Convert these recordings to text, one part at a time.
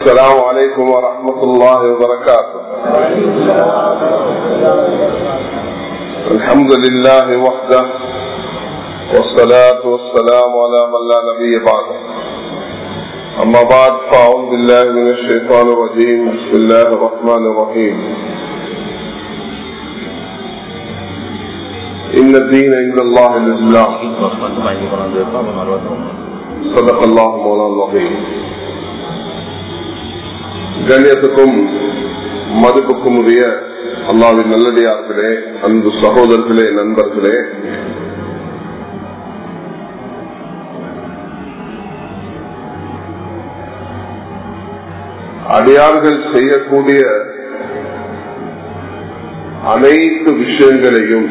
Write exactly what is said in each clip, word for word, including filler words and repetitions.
السلام عليكم ورحمة الله وبركاته. الحمد لله وحده والصلاة والسلام على من لا نبي بعده. أما بعد فأعوذ بالله من الشيطان الرجيم. بسم الله الرحمن الرحيم. إن الدين عند الله الإسلام. صدق الله مولانا العظيم. கண்ணியத்துக்கும் மதிப்புக்கும் உரிய அல்லாஹ்வின் நல்லடியார்களே, அன்பு சகோதரர்களே, நண்பர்களே, அடியார்கள் செய்யக்கூடிய அனைத்து விஷயங்களையும்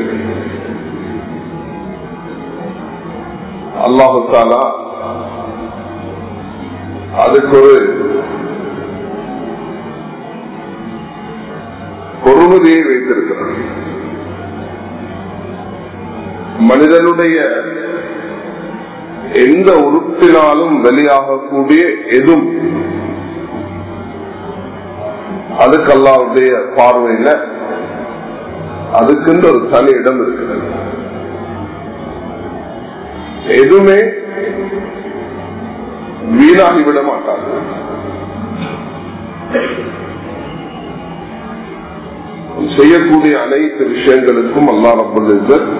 அல்லாஹு தஆலா அதுக்கு ஒரு பொறுமதியை வைத்திருக்கிறார். மனிதனுடைய எந்த உறுப்பினாலும் வெளியாகக்கூடிய எதுவும் அதுக்கு அல்லாஹ்வுடைய பார்வையில அதுக்குன்ற ஒரு தனி இடம் இருக்கிறது. எதுவுமே வீணாகிவிட மாட்டாங்க. செய்யக்கூடிய அனைத்து விஷயங்களுக்கும் அல்லாஹ் ரப்பல் இஸ்ஸத்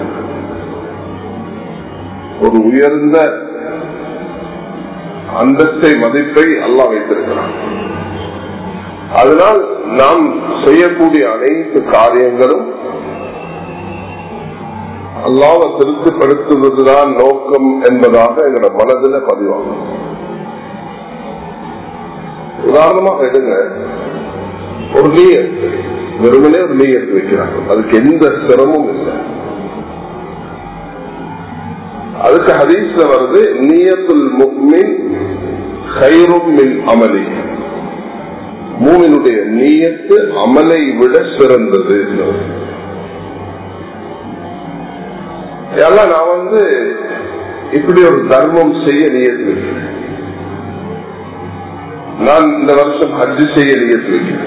ஒரு உயர்ந்த அந்தஸ்தை, மதிப்பை அல்லாஹ் வைத்திருக்கிறான். அதனால் நாம் செய்யக்கூடிய அனைத்து காரியங்களும் அல்லாஹ்வை திருப்திப்படுத்துவதுதான் நோக்கம் என்பதாக எங்களோட மனதில் பதிவாகும். உதாரணமாக எடுங்க, ஒரு நீயத், வெறுமனே ஒரு நீயத் வைக்கிறாங்க, அதுக்கு எந்த சிரமமும் இல்லை. அதுக்கு ஹதீஸ்ல வருது, நியத்துல் முஃமின் கைரும் மின் அமலி. மூமினுடைய நியத்து அமலை விட சிறந்தது. எல்லாம் நான் வந்து இப்படி ஒரு தர்மம் செய்ய நியத்து வைக்கிறேன், நான் இந்த வருஷம் ஹஜ் செய்ய நியத்து வைக்கிறேன்,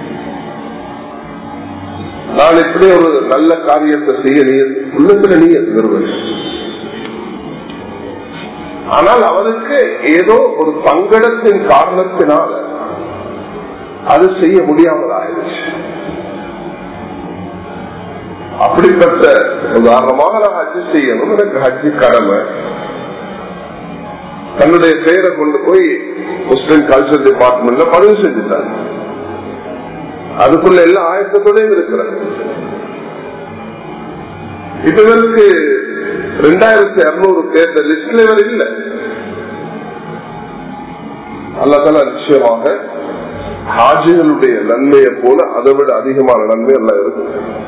நான் இப்படி ஒரு நல்ல காரியத்தை செய்ய நியத்து, உள்ளத்துல நியத்து வருவது. ஆனால் அவருக்கு ஏதோ ஒரு பங்கடத்தின் காரணத்தினால அது செய்ய முடியாமல் ஆயிடுச்சு. அப்படிப்பட்ட உதாரணமாக நான் ஹஜ் செய்யணும், எனக்கு ஹஜ் கடமை, தன்னுடைய பெயரை கொண்டு போய் முஸ்லிம் கல்ச்சர் டிபார்ட்மெண்ட்ல பதிவு செஞ்சுட்டாங்க. அதுக்குள்ள எல்லா ஆயத்தத்தோடையும் இருக்கிறாங்க. இதுவருக்கு ரெண்டாயிரத்தி அறுநூறு பேர் லிஸ்ட்ல இவர் இல்லை. அல்லாஹ் தஆலா நிச்சயமாக ஹாஜிகளுடைய நன்மையை போல அதை விட அதிகமான நன்மை எல்லாம் இருக்கு.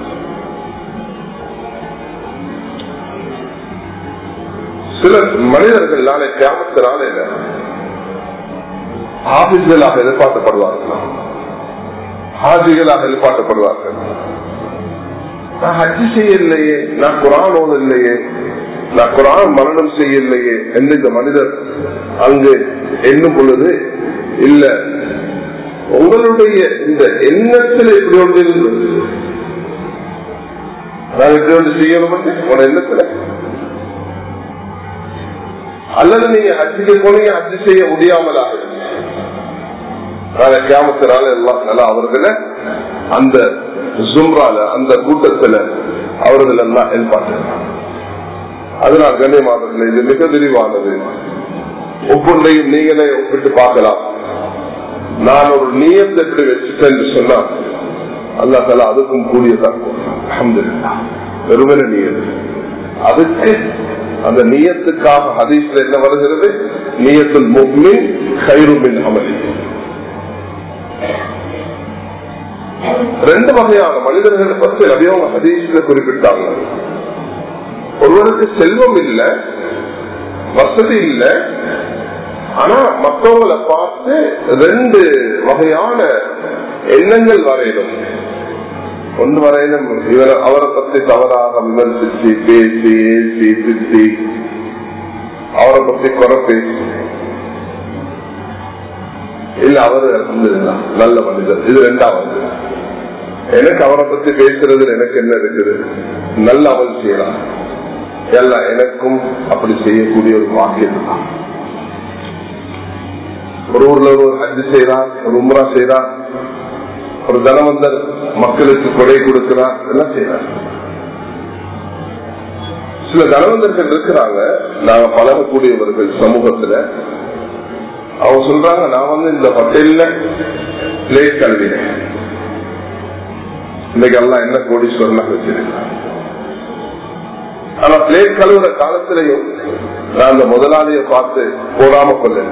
சில மனிதர்கள் நாளை கியாமத்தினால ஹாஃபிஸ்களாக எதிர்பார்க்கப்படுவார்கள், ஹாஜிகளாக எதிர்பார்க்கப்படுவார்கள். நான் ஹஜ் செய்யலையே, நான் குர்ஆன் ஓதலையே, நான் குர்ஆன் மரணம் செய்யலையே என்று இந்த மனிதர் அங்கு எண்ணும் பொழுது, இல்ல உங்களுடைய இந்த எண்ணத்தில் எப்படி ஒன்று இருந்தது, நான் எப்படி ஒன்று செய்யணும் உங்களோட எண்ணத்துல, அல்லது நீங்க ஹஜ்ஜுக்கு போனீங்க, ஹஜ் செய்ய முடியாமலாக கியாமத்தினால எல்லாம் நல்லா அவர்களை அந்த ஜும்ரால, அந்த கூட்டத்துல அவர்கள் எல்லாம் எதிர்பார்க்கிறாங்க. அதனால் கண்ணியமானவர்களே, இது மிக விரிவானது. ஒவ்வொன்றையும் நீங்களே ஒப்பிட்டு பார்க்கலாம். நான் ஒரு நியத்தை எப்படி வச்சுட்டேன் என்று சொன்னா அல்லாஹ் தஆலா அதுக்கும் கூடியதான். அல்ஹம்துலில்லாஹ், வெறுமனே நியத். அதுக்கு அந்த நியத்துக்காக ஹதீஸ்ல என்ன வருகிறது, நியத்துல் முஃமின் கைரும் மின் அமலி. ரெண்டு வகையான மனிதர்களை பற்றி நபியவங்க ஹதீஸ்ல குறிப்பிட்டாங்க. ஒருவருக்கு செல்வம் இல்ல, வசதி இல்ல, ஆனா மற்றவங்களை பார்த்து ரெண்டு வகையான எண்ணங்கள் வரையணும். ஒன்று வரையிலும் இவர் அவரை பற்றி தவறாக விமர்சிச்சு பேசி ஏசி திட்டி அவரை பற்றி குறை பேசி இல்ல அவரு நல்ல மனிதர். இது ரெண்டாவது. எனக்கு அவரை பத்தி பேசுறது எனக்கு என்ன இருக்குது, நல்ல அமல் செய்யலாம். எல்லாம் எனக்கும் அப்படி செய்யக்கூடிய ஒரு வாக்கியம் தான். ஒரு ஊர்ல ஒரு ஹஜ் செய்யறான், ஒரு உம்ரா செய்யறான், ஒரு தனவந்தர் மக்களுக்கு கொடை கொடுக்கிறான், எல்லாம் செய்யறாங்க. சில தனவந்தர்கள் இருக்கிறாங்க, நாங்க பழகக்கூடியவர்கள் சமூகத்துல. அவங்க சொல்றாங்க, நான் வந்து இந்த ஹோட்டல்ல பிளேட் கழுவினேன், இன்னைக்கு எல்லாம் என்ன கோடீஸ்வரனா வச்சிருக்காங்க. ஆனா பிளேட் கழுவுற காலத்திலையும் நான் அந்த முதலாளிய பார்த்து போடாம கொள்ள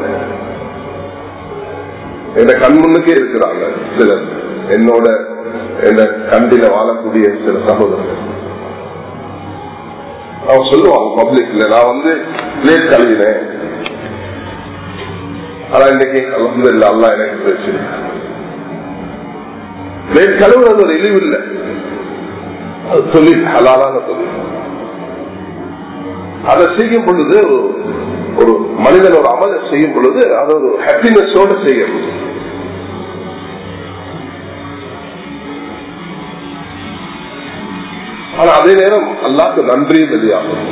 என் கண் முன்னுக்கே இருக்கிறாங்க சிலர், என்னோட என்ன கண்டில வாழக்கூடிய சில சகோதரர்கள். அவங்க சொல்லுவாங்க பப்ளிக்ல, நான் வந்து பிளேட் கழுவினேன், ஆனா இன்னைக்கு அல்ஹம்துலில்லாஹ் அல்லாஹ் எனக்கு பிரச்சனை. பிளேட் கழுவுறது ஒரு இழிவு இல்லை, அது தொழில், ஹலாலான தொழில். அதை செய்யும் பொழுது ஒரு மனிதன் ஒரு அமலை செய்யும் பொழுது அது ஒரு ஹாப்பினஸோட செய்யணும். ஆனா அதே நேரம் அல்லாஹ்க்கு நன்றியும் வெளியாகும்.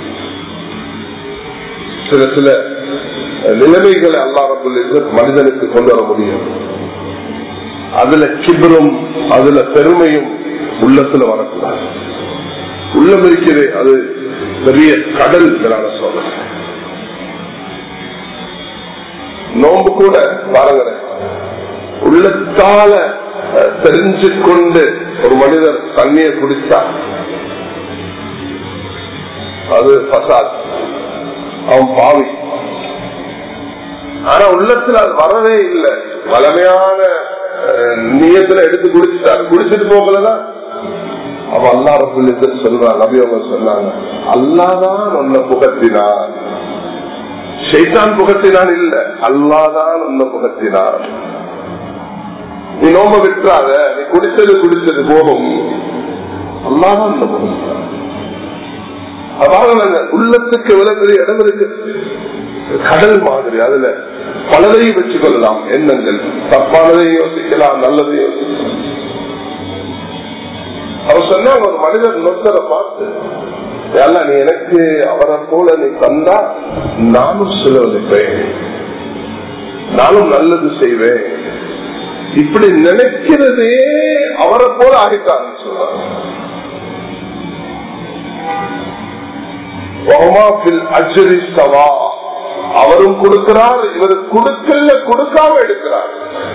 சில சில நிலைமைகளை அல்லாஹ் ரப்பல் இஸ்ஸத் மனிதனுக்கு கொண்டு வர முடியும். அதுல கிபரும் அதுல பெருமையும் உள்ளத்துல வரக்கூடாது. உள்ளம் இருக்கிறது அது பெரிய கடல். சொல்றேன், நோம்பு கூட பாருங்க, உள்ளத்தால தெரிஞ்சு கொண்டு ஒரு மனிதர் தண்ணியை குடிச்சா அது பசாத், அவன் பாவி. ஆனா உள்ளத்துல அது வரவே இல்லை, வளமையான நியத்துல எடுத்து குடிச்சுட்டாரு, குடிச்சிட்டு போகலதான் அவ அல்லா ரப்பல் இஸ்ஸத் சொல்றாங்க. நபி அவங்க சொன்னாங்க, அல்லாதான் உன்னை புகத்தினான், ஷைத்தான் புகத்தினான் இல்ல, அல்லாதான் உன்னை புகத்தினான். நீ நோம்ப விட்டுறாத, நீ குடிச்சது குடிச்சது போகும், அல்லாதான் உன்னை புகத்தினான். அதாவது உள்ளத்துக்கு எவ்வளவு பெரிய இடம் இருக்கு, கடல் மாதிரி. அதுல பலதையும் வச்சுக் கொள்ளலாம், எண்ணங்கள் தப்பானதையும் யோசிக்கலாம், நல்லதையும் யோசிக்கலாம். அவர் சொன்ன ஒரு மனிதர் நொத்தரை பார்த்து, நீ எனக்கு அவரை போல நீ தந்தா நானும் செலவழிப்பேன், நானும் நல்லது செய்வேன், இப்படி நினைக்கிறதே அவரை போல ஆகிட்டான்னு சொல்றாங்க. அவரும் கொடுக்கிறார், இவர் கொடுக்கல கொடுக்காம எடுக்கிறார்.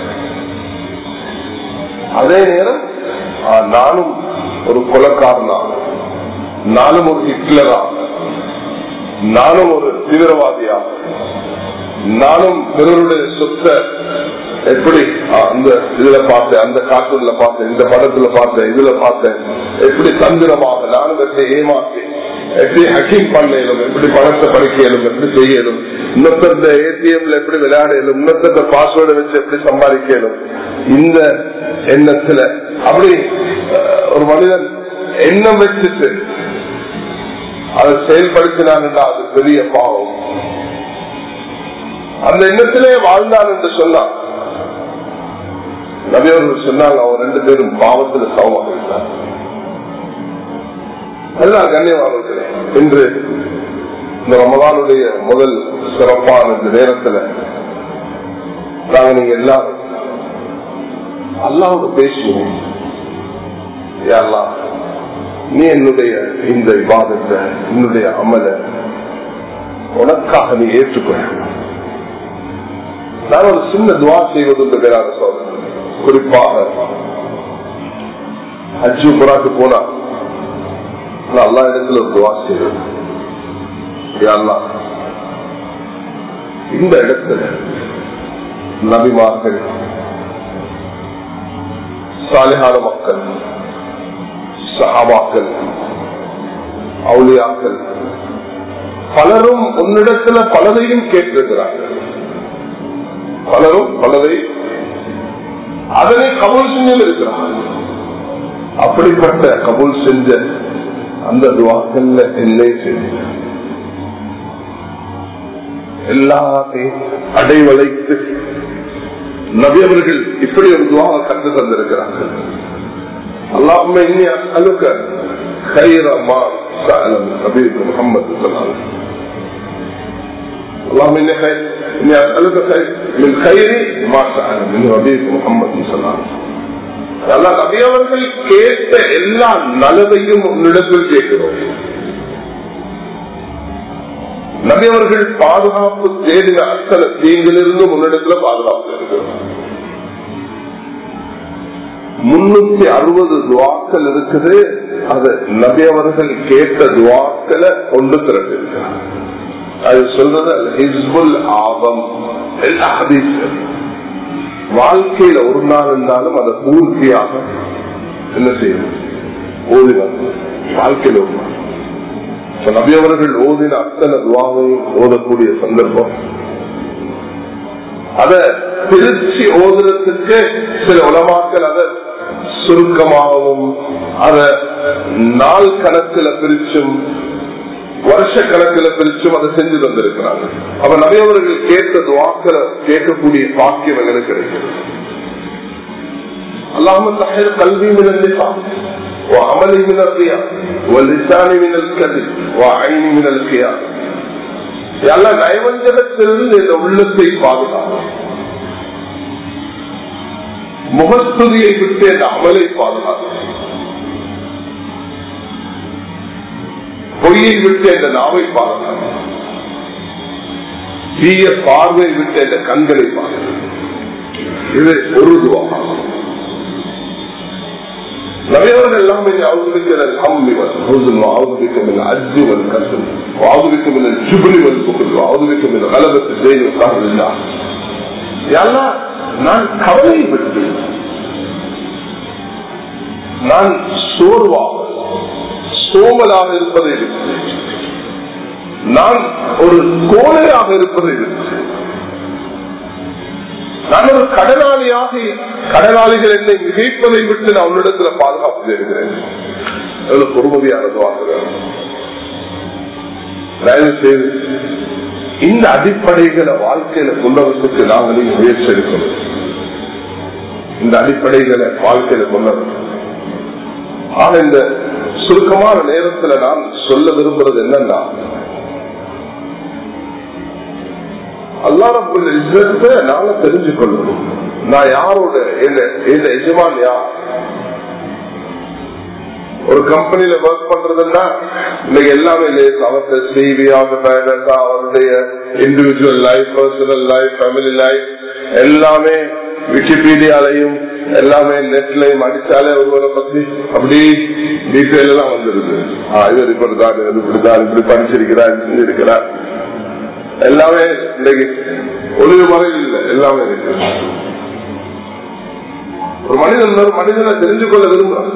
அதே நேரம் நானும் ஒரு கொலைக்காரனா, நானும் ஒரு ஹிட்லரா, நானும் ஒரு தீவிரவாதியா, நானும் பிறருடைய சொத்தை எப்படி அந்த இதுல பார்த்தேன், அந்த கார்ட்டூன்ல பார்த்தேன், இந்த படத்துல பார்த்தேன், இதுல பார்த்தேன், எப்படி தந்திரமாக நானும் எப்படி ஏமாற்றி எப்படி ஹக்கிங் பண்ணலும், எப்படி பணத்தை படிக்கலும், எப்படி செய்யலும், இன்னொருத்த ஏடிஎம்ல எப்படி விளையாடலும், இன்னொருத்த பாஸ்வேர்டை வச்சு எப்படி சம்பாதிக்கலும், இந்த எண்ணத்துல அப்படி ஒரு மனிதன் எண்ணம் வச்சுட்டு அதை செயல்படுத்தினான் என்றால் அது பெரிய பாவம். அந்த எண்ணத்திலே வாழ்ந்தான் என்று சொன்னான். நபி அவர்கள் சொன்னாங்க, அவர் ரெண்டு பேரும் பாவத்தில் சமமாக இருந்தார். அதுதான் கண்ணியமானவர்களே, இன்று இந்த ரமலானுடைய முதல் சிறப்பான இந்த நேரத்தில் நாங்க நீங்க எல்லாரும் அல்லாஹ்வோடு பேசுவோம். யா அல்லாஹ், நீ என்னுடைய இந்த இபாதத்தை, என்னுடைய அமல உனக்காக நீ ஏற்றுக்கொள்ள. நான் ஒரு சின்ன துவா செய்வது பேராக சொல்றேன். குறிப்பாக ஹஜ் உம்ராக்கு போனா அல்லாஹ் இடத்துல ஒரு துவா செய்வது, யா அல்லாஹ், இந்த இடத்துல நபிமார்கள், சாலிஹான மக்கள், சஹாபாக்கள், அவுலியாக்கள் பலரும் உன்னிடத்துல பலரையும் கேட்டிருக்கிறார்கள். பலரும் பலரை அதனை கபூல் செஞ்சு இருக்கிறார்கள். அப்படிப்பட்ட கபூல் செஞ்ச அந்த துவாக்கல்ல என்னை செஞ்ச எல்லாத்தையும் அடைவழைத்து நபி அவர்கள் இப்படி ஒரு துவாவை கற்று தந்திருக்கிறார்கள். அல்லாஹும்ம இன்னி அஸ்அலுக கைர மா சஅலன் நபியுக்கு முஹம்மது ஸல்லல்லாஹு அலைஹி வஸல்லம். அல்லாஹும்ம இன்னி கைர் இன்னி அஸ்அலுக கைர் மின் கைரி மா சஅலன் மின் நபியுக்கு முஹம்மது ஸல்லல்லாஹு அலைஹி வஸல்லம். அல்லாஹ் நபி அவர்கள் கேட்ட எல்லா நல்லதையும் உன்னிடத்தில் கேட்கிறோம். நபி அவர்கள் பாதுகாப்பு தேடின அத்தனை தீங்கிலிருந்து முன்னெடுத்துல பாதுகாப்பு இருக்கிறோம். முன்னூத்தி அறுபது துவாக்கள் இருக்குது. அது நபி அவர்கள் கேட்ட துவாக்களை கொண்டு திரட்டு இருக்கிறார். அது சொல்றது ஹிஸ்புல் ஆபம். எல்லா ஹதீஸ்கள் வாழ்க்கையில ஒரு நாள் இருந்தாலும் அதை பூர்த்தியாக என்ன செய்யணும், ஓதினார் வாழ்க்கையில ஒரு நாள். நபி அவர்கள் ஓதின அத்தனை துவாவையும் ஓதக்கூடிய சந்தர்ப்பம். அத பிரிச்சு ஓதுறதுக்கு சில உலமாக்கள் அதை சுருக்கமாகவும் அத நாள் கணக்குல பிரிச்சும் வருஷ கணக்கில் பிரிச்சும் அதை செஞ்சு தந்திருக்கிறாங்க. அப்ப நபி அவர்கள் கேட்ட துவாக்களை கேட்கக்கூடிய பாக்கியம் எங்களுக்கு கிடைக்கிறது. அல்லாஹும்ம தஹிர் கல்வி மினல் நிஃபாக் وعملي من الرياء ولساني من الكذب وعيني من الخيانة. எல்லாம் நயவஞ்சகத்திலிருந்து இந்த உள்ளத்தை பாதுகாப்பு, முகஸ்துதியை விட்டு இந்த அமலை பாதுகாப்பு, பொய்யை விட்டு இந்த நாவை பாதுகாப்பு, தீய பார்வை விட்டு இந்த கண்களை பாதுகாப்பு. இது ஒரு துவாகும். நபியவர்கள் எல்லாமே أعوذ بك من الهم والحزن وأعوذ بك من العجز والكسل وأعوذ بك من الجبن والبخل وأعوذ بك من غلبة الدين وقهر الناس. يا الله நான் கவலைப்பட்டு, நான் சோர்வாக சோமலாக இருப்பதை இருக்கு, நான் ஒரு கோழையாக இருப்பதை இருக்கு, நான் ஒரு கடனாளியாக கடனாளிகள் என்னை மிகைப்பதை விட்டு நான் உன்னிடத்துல பாதுகாப்பு தேடுகிறேன். எவ்வளவு பொறுமதியானது வாங்குகிறேன். தயவு செய்து இந்த அடிப்படைகளை வாழ்க்கையில கொண்டவர்களுக்கு நாங்கள் முயற்சி எடுக்கணும். இந்த அடிப்படைகளை வாழ்க்கையில கொண்டவர். ஆனா இந்த சுருக்கமான நேரத்துல நான் சொல்ல விரும்புறது என்னன்னா, அல்லாஹ் ரப்பல் இஸ்ஸத்தை நாங்க தெரிஞ்சு கொள்ளணும். நான் யாரோட என் எஜமான் யார்? ஒரு கம்பெனியில ஒர்க் பண்றதுன்னா இன்னைக்கு எல்லாமே அவருடைய சிவி, அவருடைய individual life, personal life, family life எல்லாமே விக்கிபீடியாலையும் எல்லாமே நெட்லையும் அடிச்சாலே ஒருவரை பத்தி அப்படி டீட்டெயில் எல்லாம் வந்துருது. இவர் இப்படிதான், இவர் இப்படிதான், இப்படி படிச்சிருக்கிறார், செஞ்சிருக்கிறார், எல்லாமே இன்னைக்கு ஒளிவு மறையில் இல்லை, எல்லாமே இருக்கு. ஒரு மனிதன் ஒரு மனிதனை தெரிஞ்சு கொள்ள விரும்புறான்.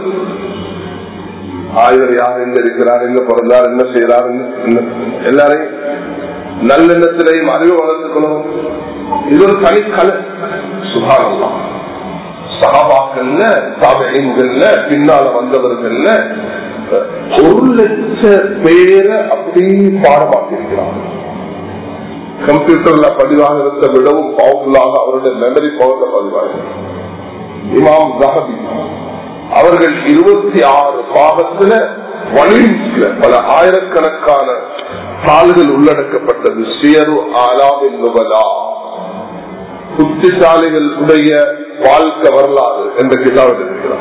இவர் யார், எங்க இருக்கிறார், எங்க பிறந்தார், என்ன செய்யறார், எல்லாரையும் நல்லெண்ணத்திலையும் அறிவு வளர்த்துக்கணும். இது ஒரு தனிக்கலை. சுபானல்லாம் சஹாபாக்கள்ல தாபீன்கள்ல பின்னால வந்தவர்கள்ல ஒரு லட்ச பேரை அப்படி பாடமாக்கி இருக்கிறாங்க. கம்ப்யூட்டர்ல பதிவாகிறத விடவும் பவர்ஃபுல்லாக அவருடைய மெமரி பவர்ல பதிவாக. இமாம் ஜஹபி அவர்கள் இருபத்தி ஆறு பாகத்துல வலிம்ஸ்ல பல ஆயிரக்கணக்கான தாள்கள் உள்ளடக்கப்பட்டது. சியரு ஆலாமின் நுபலா, புத்திசாலிகள் உடைய வாழ்க்கை வரலாறு என்ற கிதாபில் இருக்கிறார்.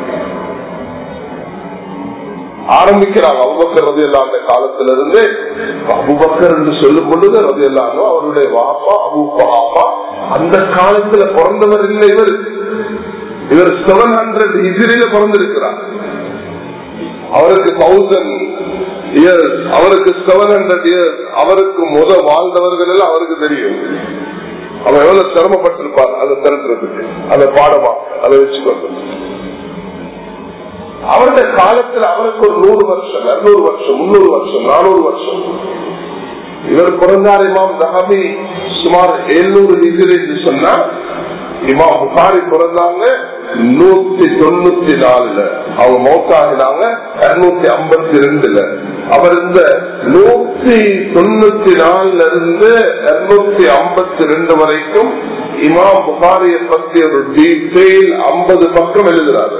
ஆரம்பிக்கிறாங்க அபூபக்கர் ரலியல்லாஹு அன்ஹு காலத்திலிருந்து. அபூபக்கர் என்று சொல்லும் பொழுது ரலியல்லாஹு அன்ஹு அவருடைய வாப்பா அபூ குஹாஃபா அந்த காலத்துல பிறந்தவர் இல்லை. இவர் இவர் செவன் ஹண்ட்ரட் ஹிஜ்ரியில பிறந்திருக்கிறார். அவருக்கு தௌசண்ட் இயர்ஸ், அவருக்கு செவன் ஹண்ட்ரட் இயர்ஸ், அவருக்கு முத வாழ்ந்தவர்கள் எல்லாம் அவருக்கு தெரியும். அவர் எவ்வளவு சிரமப்பட்டிருப்பார் அதை திரட்டுறதுக்கு, அதை பாடமா அதை வச்சுக்கொண்டு. அவருடைய காலத்தில் அவருக்கு ஒரு நூறு வருஷம், இருநூறு வருஷம், முன்னூறு வருஷம், நானூறு வருஷம். இவர் பிறந்தார் இமாம் ஜஹபி சுமார் எழுநூறு ஹிஜ்ரி சொன்னா, இமாம் புகாரி பிறந்தாங்க நூத்தி தொண்ணூத்தி நாலுல, அவங்க மௌத்தாகினாங்க இருநூத்தி ஐம்பத்தி ரெண்டுல. அவர் இந்த நூத்தி தொண்ணூத்தி நாலுல இருந்து இருநூத்தி ஐம்பத்தி ரெண்டு வரைக்கும் இமாம் புகாரியை பற்றி ஒரு டீட்டெயில் ஐம்பது பக்கம் எழுதுறாரு.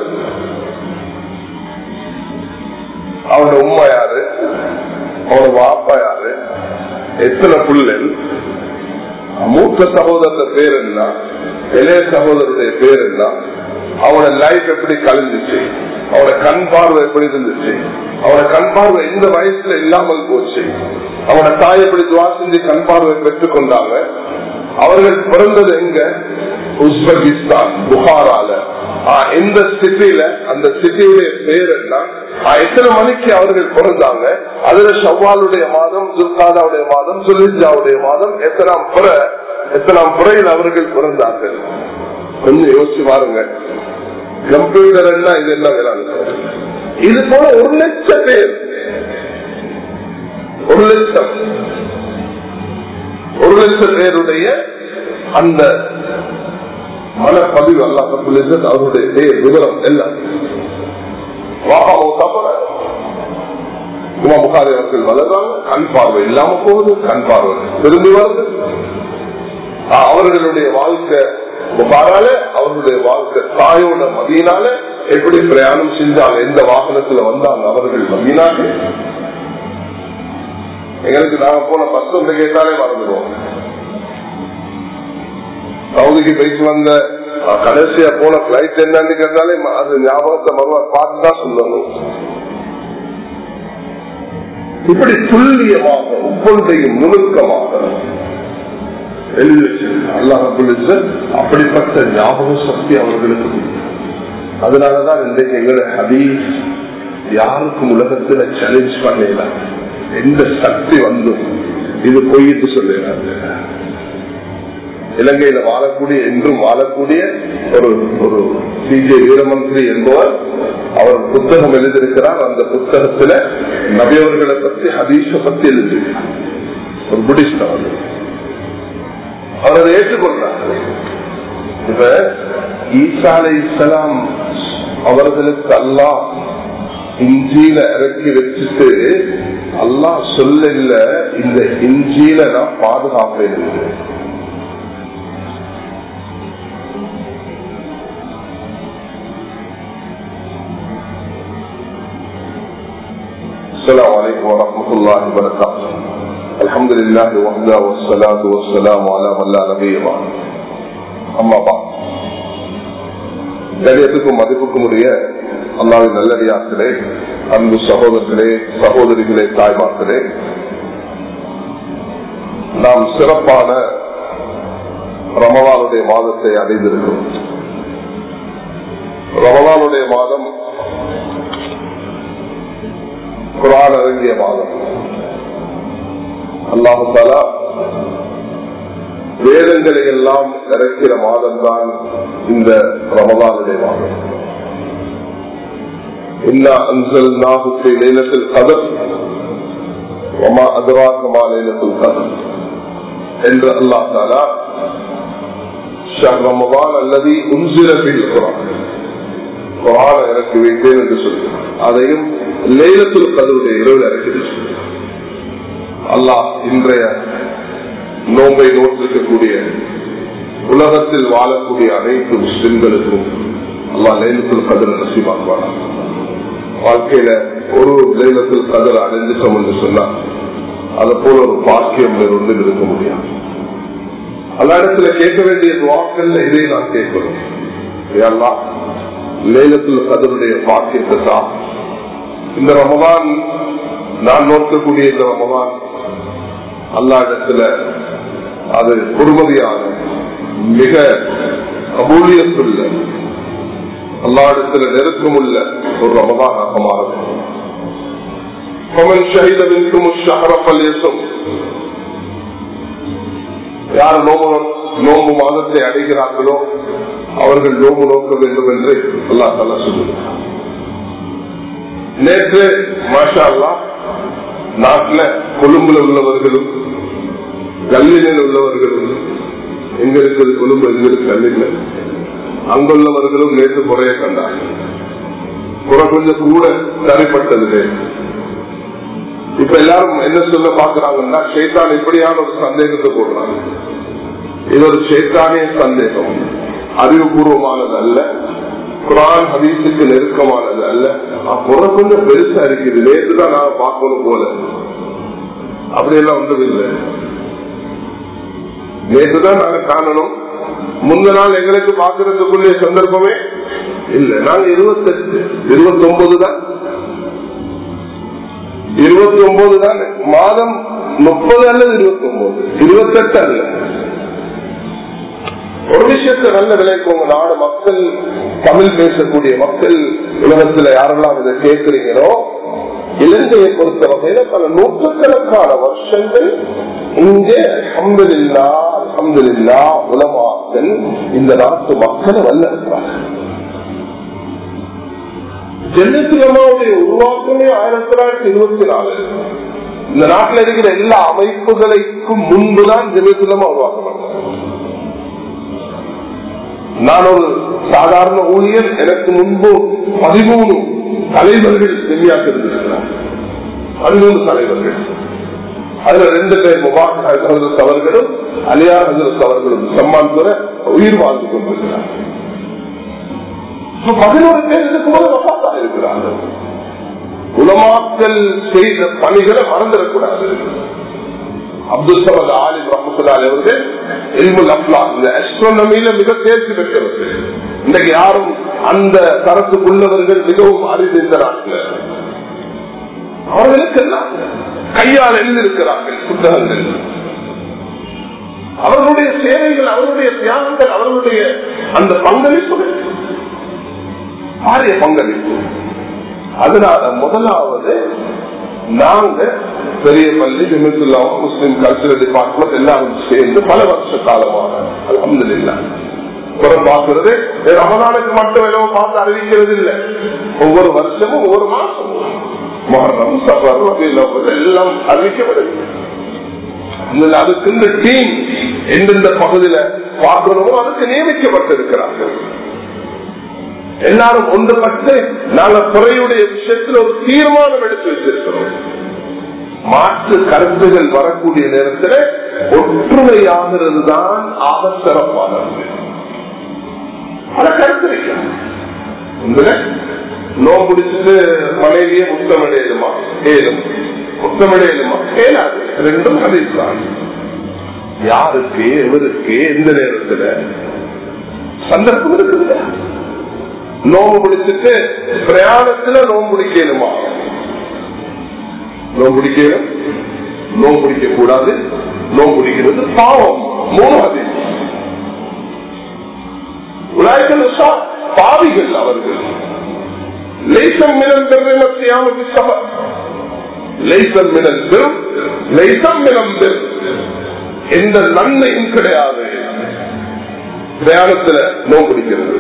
அவனோட உம்மா யாரு, அவனோட வாப்பா யாரு, எத்தனை புள்ளல், மூத்த சகோதரர் பேர் என்ன, இளைய சகோதரருடைய பேர் என்ன, அவனோட லைஃப் எப்படி கழிஞ்சிச்சு, அவனோட கண் பார்வை எப்படி இருந்துச்சு, அவனோட கண் பார்வை எந்த வயசுல இல்லாமல் போச்சு, அவனோட தாய் எப்படி துவா செஞ்சு கண் பார்வை பெற்றுக் கொண்டாங்க, அவர்கள் பிறந்தது எங்க, உஸ்பெகிஸ்தான் புகாரால, எந்த சிட்டியில, அந்த சிட்டியுடைய பேர் என்ன, எத்தனை மணிக்கு அவர்கள் பிறந்தாங்க, அதுல ஷவ்வாலுடைய மாதம், துல்காதாவுடைய மாதம், சுலிஜாவுடைய மாதம், எத்தனாம் புற எத்தனாம் புறையில் அவர்கள் பிறந்தார்கள். கொஞ்சம் யோசிச்சு பாருங்க. கம்ப்யூட்டர் என்ன இது என்ன வேணாலும் இது போல ஒரு லட்சம் பேர், ஒரு லட்சம் ஒரு லட்சம் பேருடைய அந்த மனப்பதிவு அல்லாஹ் அவருடைய பேர் விவரம் எல்லாம் புகாரி அவர்கள் வளர்றாங்க, கண் பார்வை இல்லாம போகுது, கண் பார்வை திரும்பி வருது. அவர்களுடைய வாழ்க்கை புகாரால, அவர்களுடைய வாழ்க்கை தாயோட மதியினால எப்படி பிரயாணம் செஞ்சாங்க, எந்த வாகனத்துல வந்தாங்க அவர்கள் மதியினால. எங்களுக்கு நாங்க போன பஸ் வந்து கேட்டாலே மறந்துடுவோம். சவுதிக்கு போயிட்டு வந்த கடைசியா போன பிளைட் என்னன்னு கேட்டாலே அது ஞாபகத்தை மறுவா பார்த்துதான் சொல்லணும். இப்படி துல்லியமாக ஒவ்வொன்றையும் நுணுக்கமாக அல்லாஹ் அப்படிப்பட்ட ஞாபக சக்தி அவர்களுக்கு. அதனாலதான் இன்றைக்கு எங்களை ஹதீஸ் யாருக்கும் உலகத்துல சேலஞ்ச் பண்ணல. எந்த சக்தி வந்தும் இது பொய்யிட்டு சொல்லுறாங்க. இலங்கையில வாழக்கூடிய என்றும் வாழக்கூடிய ஒரு ஒரு சிஜே வீரமந்திரி என்பவர் அவர் புத்தகம் எழுதியிருக்கிறார். அந்த புத்தகத்துல நபியவர்களை பற்றி ஹதீஸ பத்தி எழுதியிருக்கிறார். ஒரு புத்திஸ்ட் அவர் அவர் அதை ஏற்றுக்கொண்டார். இப்ப ஈசா அலைஹிஸ்ஸலாம் அவர்களுக்கு அல்லாஹ் இஞ்சியில இறக்கி வச்சுட்டு அல்லாஹ் சொல்ல இந்த இஞ்சியில நான் பாதுகாப்பேன். السلام عليكم ورحمة الله وبركاته. الحمد لله وحده والصلاة والسلام على من لا نبي بعد. أما بعد. கண்ணியத்துக்கும் மதிப்புக்கும் உரிய அல்லாஹ்வின் நல்லடியார்களே, அன்பு சகோதரர்களே, சகோதரிகளே, தாய்மார்களே, நாம் சிறப்பான ரமலானுடைய மாதத்தை அடைந்திருக்கிறோம். ரமலானுடைய மாதம் குர்ஆன் இறங்கிய மாதம். அல்லாஹ் தஆலா வேதங்களை எல்லாம் இறக்கிற மாதம் தான் இந்த ரமலானுடைய மாதம். இன்னா அன்ஸல்நாஹு ஃபீ லைலத்தில் கத்ர் வமா அத்ராக மா லைலத்துல் கத்ர் என்று அல்லாஹ் தஆலா ஷஹ்ர் ரமலான் அல்லதி உன்ஸில ஃபீல் குர்ஆன் குர்ஆனை இறக்கி வைத்தேன் என்று சொல்கிறார். அதையும் லைலத்துல் கத்ருடைய இரவில் இறக்கி வைத்தார். அல்லாஹ் இன்றைய நோன்பை நோற்றிருக்கக்கூடிய உலகத்தில் வாழக்கூடிய அனைத்து முஸ்லிம்களுக்கும் அல்லாஹ் லைலத்துல் கத்ர் நசீபாக்குவார். வாழ்க்கையில ஒரு லைலத்துல் கத்ர் அடைஞ்சிட்டோம் என்று சொன்னார் அது போல ஒரு பாக்கியம் ஒன்றில் இருக்க முடியாது. அல்லா இடத்துல கேட்க வேண்டிய வாக்கல்ல இதை நான் கேட்கிறோம். அல்லாஹ் லைலத்துல் கத்ருடைய பாக்கியத்தை தான் இந்த ரமலான் நான் நோக்கக்கூடிய இந்த ரமலான் அல்லா இடத்துல அது பொறுமதியான மிக கபூலியத்துள்ள அல்லா இடத்துல நெருக்கம் உள்ள ஒரு ரமலானாக மாறும். யார் நோம்பு நோம்பு மாதத்தை அடைகிறார்களோ அவர்கள் நோம்பு நோக்க வேண்டும் என்று அல்லாஹ் தஆலா சொல்லுகிறார். நேற்று மாஷா அல்லாஹ் நாட்டுல கொழும்புல உள்ளவர்களும் கல்லினில் உள்ளவர்களும், எங்க இருக்கிறது கொழும்பு, எங்க இருக்கு கல்லில, அங்குள்ளவர்களும் நேற்று குறைய கண்டார்கள். குறை கொஞ்சம் கூட சரிப்பட்டது. இப்ப எல்லாரும் என்ன சொல்ல பாக்குறாங்கன்னா ஷைத்தான் இப்படியான ஒரு சந்தேகத்தை போடுறாங்க. இது ஒரு ஷைத்தானிய சந்தேகம், அறிவுபூர்வமானது அல்ல, குர்ஆன் ஹதீஸுக்கு நெருக்கமானது அல்ல. புறம் கொஞ்சம் பெருசா இருக்குது, நேற்றுதான் நாங்க பார்க்கணும் போல, அப்படியெல்லாம் ஒன்றும் இல்லை. நேற்றுதான் நாங்க காணணும், முந்த நாள் எங்களுக்கு பாக்குறதுக்குள்ளே சந்தர்ப்பமே இல்லை. நாங்க இருபத்தி எட்டு இருபத்தி ஒன்பது தான் இருபத்தி ஒன்பது தான் மாதம் முப்பது அல்லது இருபத்தி ஒன்பது இருபத்தி எட்டு அல்ல. ஒரு விஷயத்தை நல்ல விளைக்கோங்க, நாடு மக்கள், தமிழ் பேசக்கூடிய மக்கள் உலகத்துல யாரெல்லாம் இதை கேட்கிறீங்களோ, இலங்கையை பொறுத்த வகையில பல நூற்றுக்கணக்கான வருஷங்கள் இங்கே அல்ஹம்துலில்லாஹ் அல்ஹம்துலில்லாஹ் உலமாக்கள் இந்த நாட்டு மக்களை வல்லெடுக்கிறார்கள். ஜன்னத்துலமாவுடைய உருவாக்கமே ஆயிரத்தி தொள்ளாயிரத்தி இருபத்தி நாலு. இந்த நாட்டில் இருக்கிற எல்லா அமைப்புகளுக்கும் முன்புதான் ஜன்னத்துலமா உருவாக்கப்பட்டது. நான் ஒரு சாதாரண ஊழியர், எனக்கு முன்பு பதிமூணு தலைவர்கள் ஜெமியாக்கு இருந்திருக்கிறார். பதிமூணு தலைவர்கள், அதுல ரெண்டு பேர் முபாரக் ஹஜ்ரத் அவர்களும் அலியார் ஹஜ்ரத் அவர்களும் சம்மான் பெற உயிர் வாழ்ந்து கொண்டிருக்கிறார். பதினோரு பேர் இதுக்கு போது வஃபாத்தாக இருக்கிறார்கள். உலமாக்கள் செய்த பணிகளை மறந்துடக்கூடாது. அப்துல் சமத் ஆலிம் ரஹ்மத்துல்லாஹி அவர்கள் இல்முல் அஃப்லாக், இந்த அஸ்ட்ரோனமியில மிக தேர்ச்சி பெற்றவர்கள். இன்றைக்கு யாரும் அந்த தரத்துக்குள்ளவர்கள் மிகவும் அறிந்து இந்த நாட்டில். அவர்களுக்கெல்லாம் கையால் எழுதியிருக்கிறார்கள் புத்தகங்கள். அவர்களுடைய சேவைகள், அவர்களுடைய தியாகங்கள், அவர்களுடைய அந்த பங்களிப்புகள் பாரிய பங்களிப்பு. அதனால முதலாவது நாங்க பெரிய பள்ளி ஜமியத்துல்லா முஸ்லிம் கல்ச்சரல் டிபார்ட்மெண்ட் எல்லாரும் சேர்ந்து பல வருஷ காலமாக அல்ஹம்துலில்லாஹ் புறம் பார்க்கிறது. ரமலானுக்கு மட்டும் எல்லாம் பார்த்து அறிவிக்கிறது இல்லை, ஒவ்வொரு வருஷமும் ஒவ்வொரு மாசமும் முஹர்ரம் சஃபர் ரபீஉல் அவ்வல் எல்லாம் அறிவிக்கப்படுது. அதுக்கு இந்த டீம் எந்தெந்த பகுதியில பார்க்கணுமோ அதுக்கு நியமிக்கப்பட்டிருக்கிறார்கள். எல்லாரும் ஒன்றுபட்டு நாங்கள் துறையுடைய விஷயத்தில் ஒரு தீர்மானம் எடுத்து வச்சிருக்கிறோம். மாற்று கருத்துகள் வரக்கூடிய நேரத்தில் ஒற்றுமையாகிறது தான் ஆக சிறப்பானது. பல கருத்து நோய் முடிச்சுட்டு மனைவியை முத்தமிடையிலுமா ஏழும் முத்தமிடையிலுமா ஏழாது, ரெண்டும் கதைத்தான். யாருக்கு எவருக்கு எந்த நேரத்துல சந்தர்ப்பம் இருக்குது. நோம்பு பிடிச்சிட்டு பிரயாணத்துல நோம்பு பிடிக்கணுமா? நோம்பு பிடிக்கணும், நோம்பு பிடிக்க கூடாது, நோம்பு பிடிக்கிறது பாவம். மூணாவது உலகில் பாவிகள் அவர்கள். லைசம் மினல் பிர் சியாமத்தி ஸஃபர், லைசம் மினல் பிர் லைசம் மினல் பிர், எந்த நன்மையும் கிடையாது பிரயாணத்துல நோம்பு பிடிக்கிறது.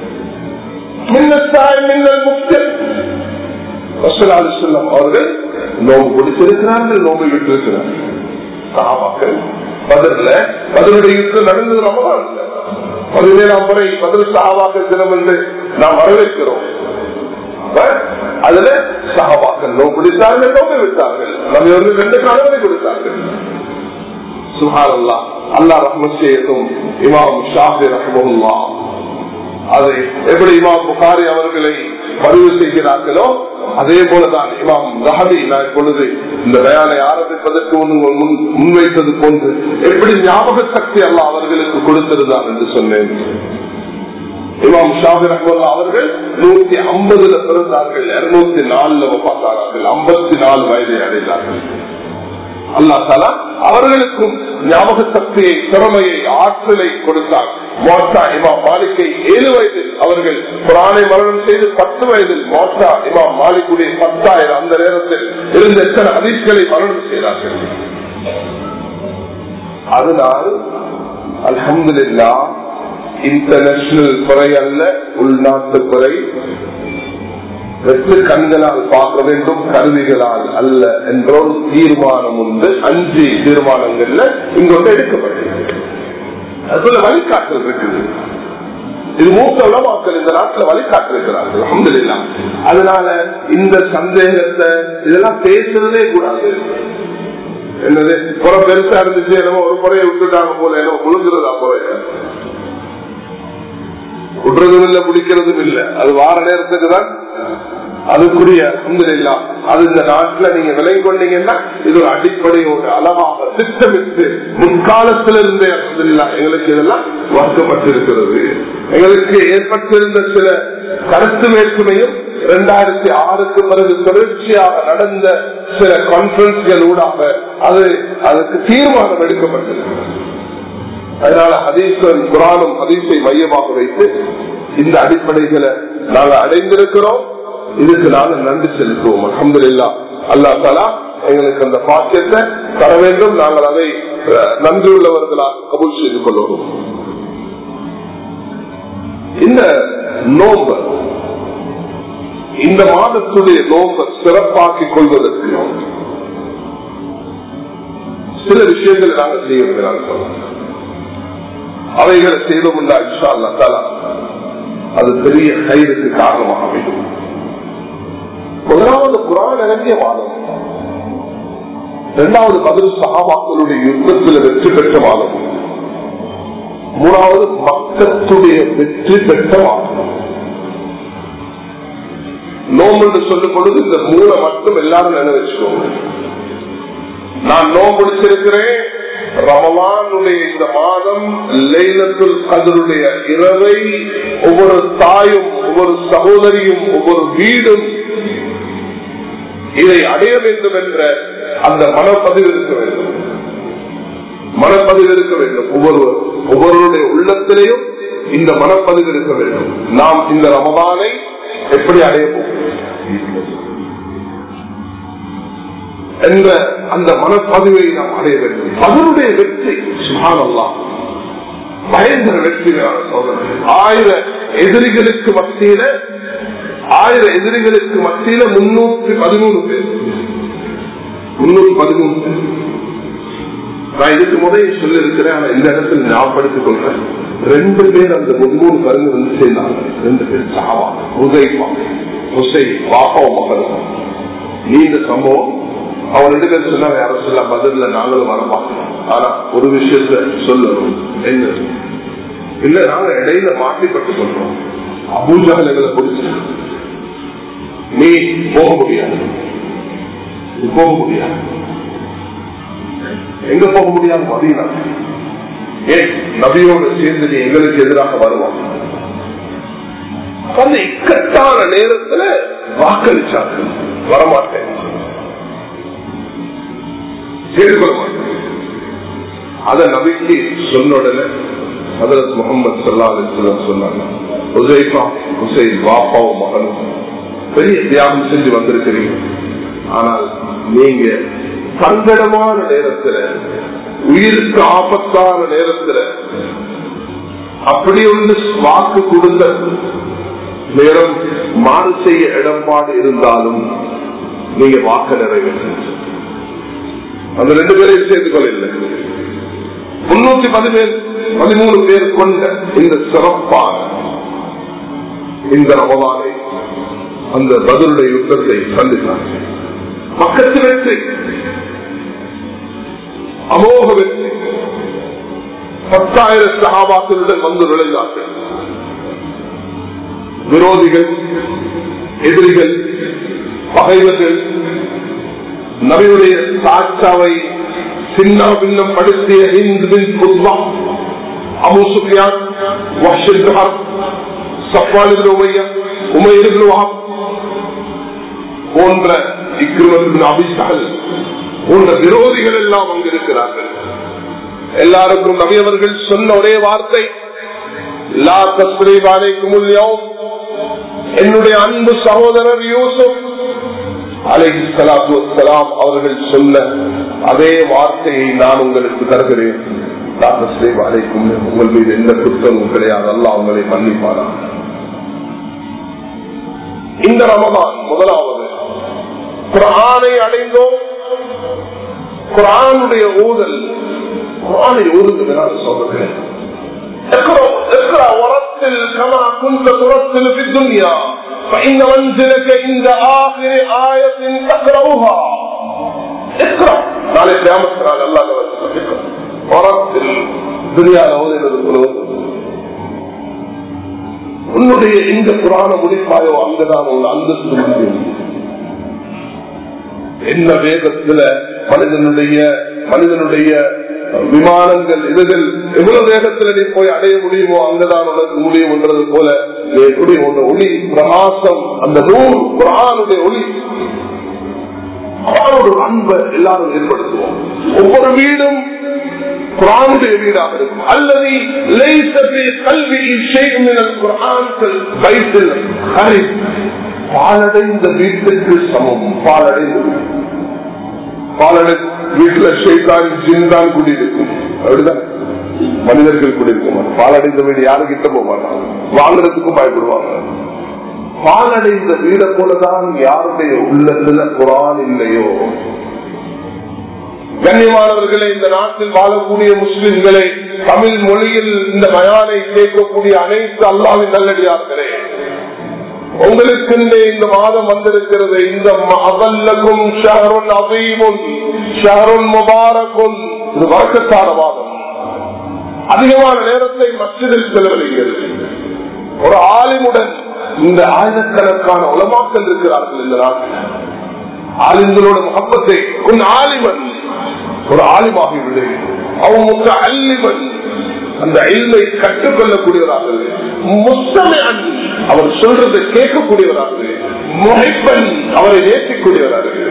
அவர்கள் நோம்பு பிடிச்சிருக்கிறார்கள், நோம்பு விட்டிருக்கிறார்கள். சஹாபாக்கள் பத்ர்ல பத்ருடைய யுத்தம் நடந்தது ரமலான் பதினேழாம் முறை பத்ர் சஹாபாக்கள் தினம் என்று நாம் வரவேற்கிறோம். அதுல சஹாபாக்கள் நோம்பு பிடித்தார்கள், நோம்பு விட்டார்கள். நம்ம ஒரு ரெண்டு காலங்களை கொடுத்தார்கள். சுப்ஹானல்லாஹ், அல்லாஹ் ரஹ்மத் செய்யட்டும் இமாம் ஷாஃபி ரஹ்மத்துல்லாஹ். அதை எப்படி இமாம் புகாரி அவர்களை பதிவு செய்கிறார்களோ அதே போலதான் இமாம் ரஹபி நான் இப்பொழுது இந்த பயானை ஆரம்பிப்பதற்கு முன்வைத்தது போன்று எப்படி ஞாபக சக்தி அல்லாஹ் அவர்களுக்கு கொடுத்திருந்தார் என்று சொன்னேன். இமாம் ஷாஃபி ரஹ்மத்துல்லாஹ் அவர்கள் நூத்தி ஐம்பதுல பிறந்தார்கள், இருநூத்தி நாலுல வஃபாத்தானார்கள், ஐம்பத்தி நாலு வயதை அடைந்தார்கள். அல்லாஹ் தஆலா அவர்களுக்கும் ஞாபக சக்தியை, திறமையை, ஆற்றலை கொடுத்தார். மோட்டா இமாம் மாலிக்கை ஏழு வயதில் அவர்கள் குர்ஆனை மரணம் செய்து பத்து வயதில் மோட்டா இமாம் மாலிக்குடைய பத்தாயிரம் அந்த நேரத்தில் இருந்த எத்தனை ஹதீஸ்களை மரணம் செய்தார்கள். அதனால் அல்ஹம்துலில்லாஹ் இன்டர்நேஷனல் குறை அல்ல, உள்நாட்டு குறை. வெற்று கண்களால் பார்க்க வேண்டும், கருவிகளால் அல்ல என்ற ஒரு தீர்மானம் உண்டு. அஞ்சு தீர்மானங்கள்ல இங்கொண்டு எடுக்கப்பட்டது. அதுல வழிகாட்டல் இருக்குது. இது மூத்த உலமாக்கள் இந்த நாட்டில் வழிகாட்டிருக்கிறார்கள் அல்ஹம்துலில்லாஹ். அதனால இந்த சந்தேகத்தை இதெல்லாம் பேசுறதே கூடாது. என்னது புற பெருசா இருந்துச்சு, என்னமோ ஒரு முறையை விட்டுட்டாங்க போல, என்னமோ முழுங்குறதா போல விடுறதும் இல்லை, பிடிக்கிறதும் இல்லை. அது வார நேரத்துக்கு தான் அதுக்குரிய அல்ஹம்துலில்லாஹ். அது இந்த நாட்டில் நீங்க விலகி கொண்டீங்கன்னா இது ஒரு அடிப்படையோட அளவாக திட்டமிட்டு முற்காலத்திலிருந்தே அல்ஹம்துலில்லாஹ் எங்களுக்கு இதெல்லாம் வகுக்கப்பட்டிருக்கிறது. எங்களுக்கு ஏற்பட்டிருந்த சில கருத்து வேற்றுமையும் இரண்டாயிரத்தி ஆறுக்கு பிறகு தொடர்ச்சியாக நடந்த சில கான்பரன்ஸ்கள் ஊடாக அது அதுக்கு தீர்மானம் எடுக்கப்பட்டிருக்கிறது. அதனால ஹதீஸும் குர்ஆனும் ஹதீஸை மையமாக வைத்து இந்த அடிப்படைகளை நாங்கள் அடைந்திருக்கிறோம். இதுக்கு நாங்கள் நன்றி செலுத்துவோம். அல்ஹம்துலில்லாஹ். அல்லாஹ் தஆலா எங்களுக்கு அந்த பாக்கியத்தை தர வேண்டும். நாங்கள் அதை நன்றி உள்ளவர்களாக கபூல் செய்து கொள்வோம். இந்த நோன்பு, இந்த மாதத்துடைய நோன்பை சிறப்பாக்கிக் கொள்வதற்கு சில விஷயங்களை நாங்கள் செய்ய அவைகளை செய்தோம்னா இன்ஷா அல்லாஹ் தஆலா அது பெரிய கைதுக்கு காரணமாக அமையும். முதலாவது குர்ஆன் இறங்கிய மாதம், இரண்டாவது பதில் சஹாபாக்களுடைய யுத்தத்தில் வெற்றி பெற்ற மாதம், மூணாவது மக்களுடைய வெற்றி பெற்ற மாதம். நோம்பு என்று சொல்லும் பொழுது இந்த மூணை மட்டும் எல்லாரும் நினைவச்சுக்கோங்க. நான் நோம்பு முடிச்சிருக்கிறேன், ரமலானுடைய இந்த மாதம் லைலத்துல் கத்ருடைய இரவை ஒவ்வொரு தாயும் ஒவ்வொரு சகோதரியும் ஒவ்வொரு வீடும் இதை அடைய வேண்டும் என்ற அந்த மனப்பதிவு இருக்க வேண்டும். மனப்பதிவு இருக்க வேண்டும். ஒவ்வொரு ஒவ்வொருடைய உள்ளத்திலேயும் இந்த மனப்பதிவு இருக்க வேண்டும். நாம் இந்த ரமலானை எப்படி அடைய போகிறோம் என்ற அந்த மனப்பதிவை நாம் அடைய வேண்டும். அதனுடைய வெற்றி சுப்ஹானல்லாஹ் பயங்கர வெற்றி. ஆயிரம் எதிரிகளுக்கு மத்தியில ஆயிரம் எதிரிகளுக்கு மத்தியில முன்னூற்றி பதிமூணு பேர் முன்னூற்றி பதிமூணு பேர் நான் இதுக்கு முதல் சொல்லி இருக்கிறேன். ஆனா இந்த இடத்துல ஞாபகப்படுத்திக் கொள்றேன். ரெண்டு பேர் அந்த முன்னூறு கருங்க வந்து சேர்ந்தாங்க. ரெண்டு பேர் சஹாபா, ஹுதைஃபா ஹுசைன் வாப்பா மகள். நீண்ட சம்பவம். அவர் ரெண்டு பேர் சொன்னாங்க, யாரும் சொல்ல பதில நாங்களும் வரமா, ஆனா ஒரு விஷயத்த சொல்லணும். என்ன இல்ல, நாங்க இடையில மாட்டிப்பட்டு சொல்றோம். அபூஜஹல் எங்களை பிடிச்சு நீ போக முடியாது, போக முடியாது. எங்க போக முடியாது? மதீனா. ஏன் நபியோடு சேர்ந்து நீ எங்களுக்கு எதிராக வருவான். அந்த இக்கட்டான நேரத்துல வாக்களிச்சாங்க, வரமாட்டேன், சேர்ந்து கொள்ள மாட்டேன். அத நபிக்கு சொன்ன உடனே ஹஜ்ரத் முஹம்மது ஸல்லல்லாஹு அலைஹி வஸல்லம் சொன்னாங்க, ஹுதைஃபா ஹுசைன் வாப்பாவும் மகனும் பெரிய தியாகம் செஞ்சு வந்திருக்கிறீங்க. ஆனால் நீங்க சங்கடமான நேரத்துல, உயிருக்கு ஆபத்தான நேரத்துல அப்படி ஒன்று வாக்கு கொடுத்த நேரம் மாறு செய்ய இடம்பாடு இருந்தாலும் நீங்க வாக்கு நிறைவேற்ற. அந்த ரெண்டு பேரையும் சேர்த்து கொள்ள முன்னூத்தி பதினேழு பதிமூணு பேர் கொண்ட இந்த சிறப்பான இந்த ரமலானை அந்த பதிலுடைய யுத்தத்தை சந்தித்தார்கள். பக்கத்து வெற்றி, அமோக வெற்றி. பத்தாயிரம் சஹாபாக்களுடன் வந்து நுழைந்தார்கள். விரோதிகள், எதிரிகள், பகைவர்கள் நபியுடைய சாட்சாவை சின்ன பின்னம் படுத்திய Hind bin Utba, Abu Sufyan, Wahsh ibn Harb, Safwan ibn Umayya, Umair ibn Wahb போன்ற இக்ரிமா இப்னு அபீ ஸஹல் போன்ற விரோதிகள் எல்லாம் அங்கு இருக்கிறார்கள். எல்லாருக்கும் நபி அவர்கள் சொன்ன ஒரே வார்த்தை, லா தஸ்ரீப அலைக்குமுல் யௌம், என்னுடைய அன்பு சகோதரர் யூசுப் அலைஹிஸ்ஸலாத்து வஸ்ஸலாம் அவர்கள் சொன்ன அதே வார்த்தையை நான் உங்களுக்கு தருகிறேன். லா தஸ்ரீப அலைக்கும், உங்கள் மீது எந்த குற்றமும் கிடையாது, அல்லாஹ் உங்களை மன்னிப்பாரா. இந்த ரமலான் முதலாவது குர்ஆனை அடைந்தோம். குர்ஆனுடைய ஊதல், குர்ஆனை ஊதுகிறார் சொல்றேன். ورتل كما كنت ترتل في الدنيا فإن منزلك عند آخر آية تقرأها. اقرأ நாளை கியாமத் நாள் அல்லாஹ் சொல்றான் வரத்தில் துனியால ஓதுறது உன்னுடைய இந்த குர்ஆனை முடிப்பாயோ அங்கதான் உள்ள அந்தஸ்து முடியும். என்ன வேகத்துல மனிதனுடைய மனிதனுடைய விமானங்கள் இதுகள் எவ்வளவு வேகத்துல நீ போய் அடைய முடியுமோ அங்கதான் உனக்கு முடியும் என்றது போல ஒளி பிரகாசம் அந்த நூல் குர்ஆனுடைய ஒளி குர்ஆனோட அன்பை எல்லாரும் ஏற்படுத்துவோம். ஒவ்வொரு வீடும் குர்ஆனுடைய வீடாக இருக்கும். அல்லது லைஸ ஃபீ கல்பிஹி ஷைஉன் மினல் குர்ஆன் கல் பைத்தில் ஹரிப் பாலடைந்த வீட்டுக்கு சமம். பாலடைந்த பாலடை வீட்டுல ஷைத்தான் ஜின்தான் குடியிருக்கும். அப்படிதான் மனிதர்கள் குடியிருக்க பாலடைந்த வீடு யாரும் கிட்ட போக மாட்டாங்க, வாங்குறதுக்கும் பயப்படுவாங்க. பாலடைந்த வீட போலதான் யாருடைய உள்ளத்துல குர்ஆன் இல்லையோ. கண்ணியமானவர்களே, இந்த நாட்டில் வாழக்கூடிய முஸ்லிம்களே, தமிழ் மொழியில் இந்த பயானை கேட்கக்கூடிய அனைத்து அல்லாஹ்வின் நல்லடியார்களே, உங்களுக்கு இந்த மாதம் வந்திருக்கிறது. இந்த அவல்லக்கும் ஷஹருன் அதீமுன் ஷஹருன் முபாரக்குன், இது வர்க்கத்தான மாதம். அதிகமான நேரத்தை மஸ்ஜிதில் செலவழிங்கள். ஒரு ஆலிமுடன் இந்த ஆயிரக்கணக்கான உலமாக்கள் இருக்கிறார்கள் இந்த நாட்டில். ஆலிம்களோட முகப்பத்தை உன் ஆலிமன் ஒரு ஆலிமாகிவிடு. அவங்க அல்லிமன் அந்த இல்மை கற்றுக்கொள்ளக்கூடியவரார்கள். முஸ்தமிஅன் அவர் சொல்றதை கேட்கக்கூடியவரார்கள். முஹிப்பன் அவரை நேசிக்கூடியவரார்கள்.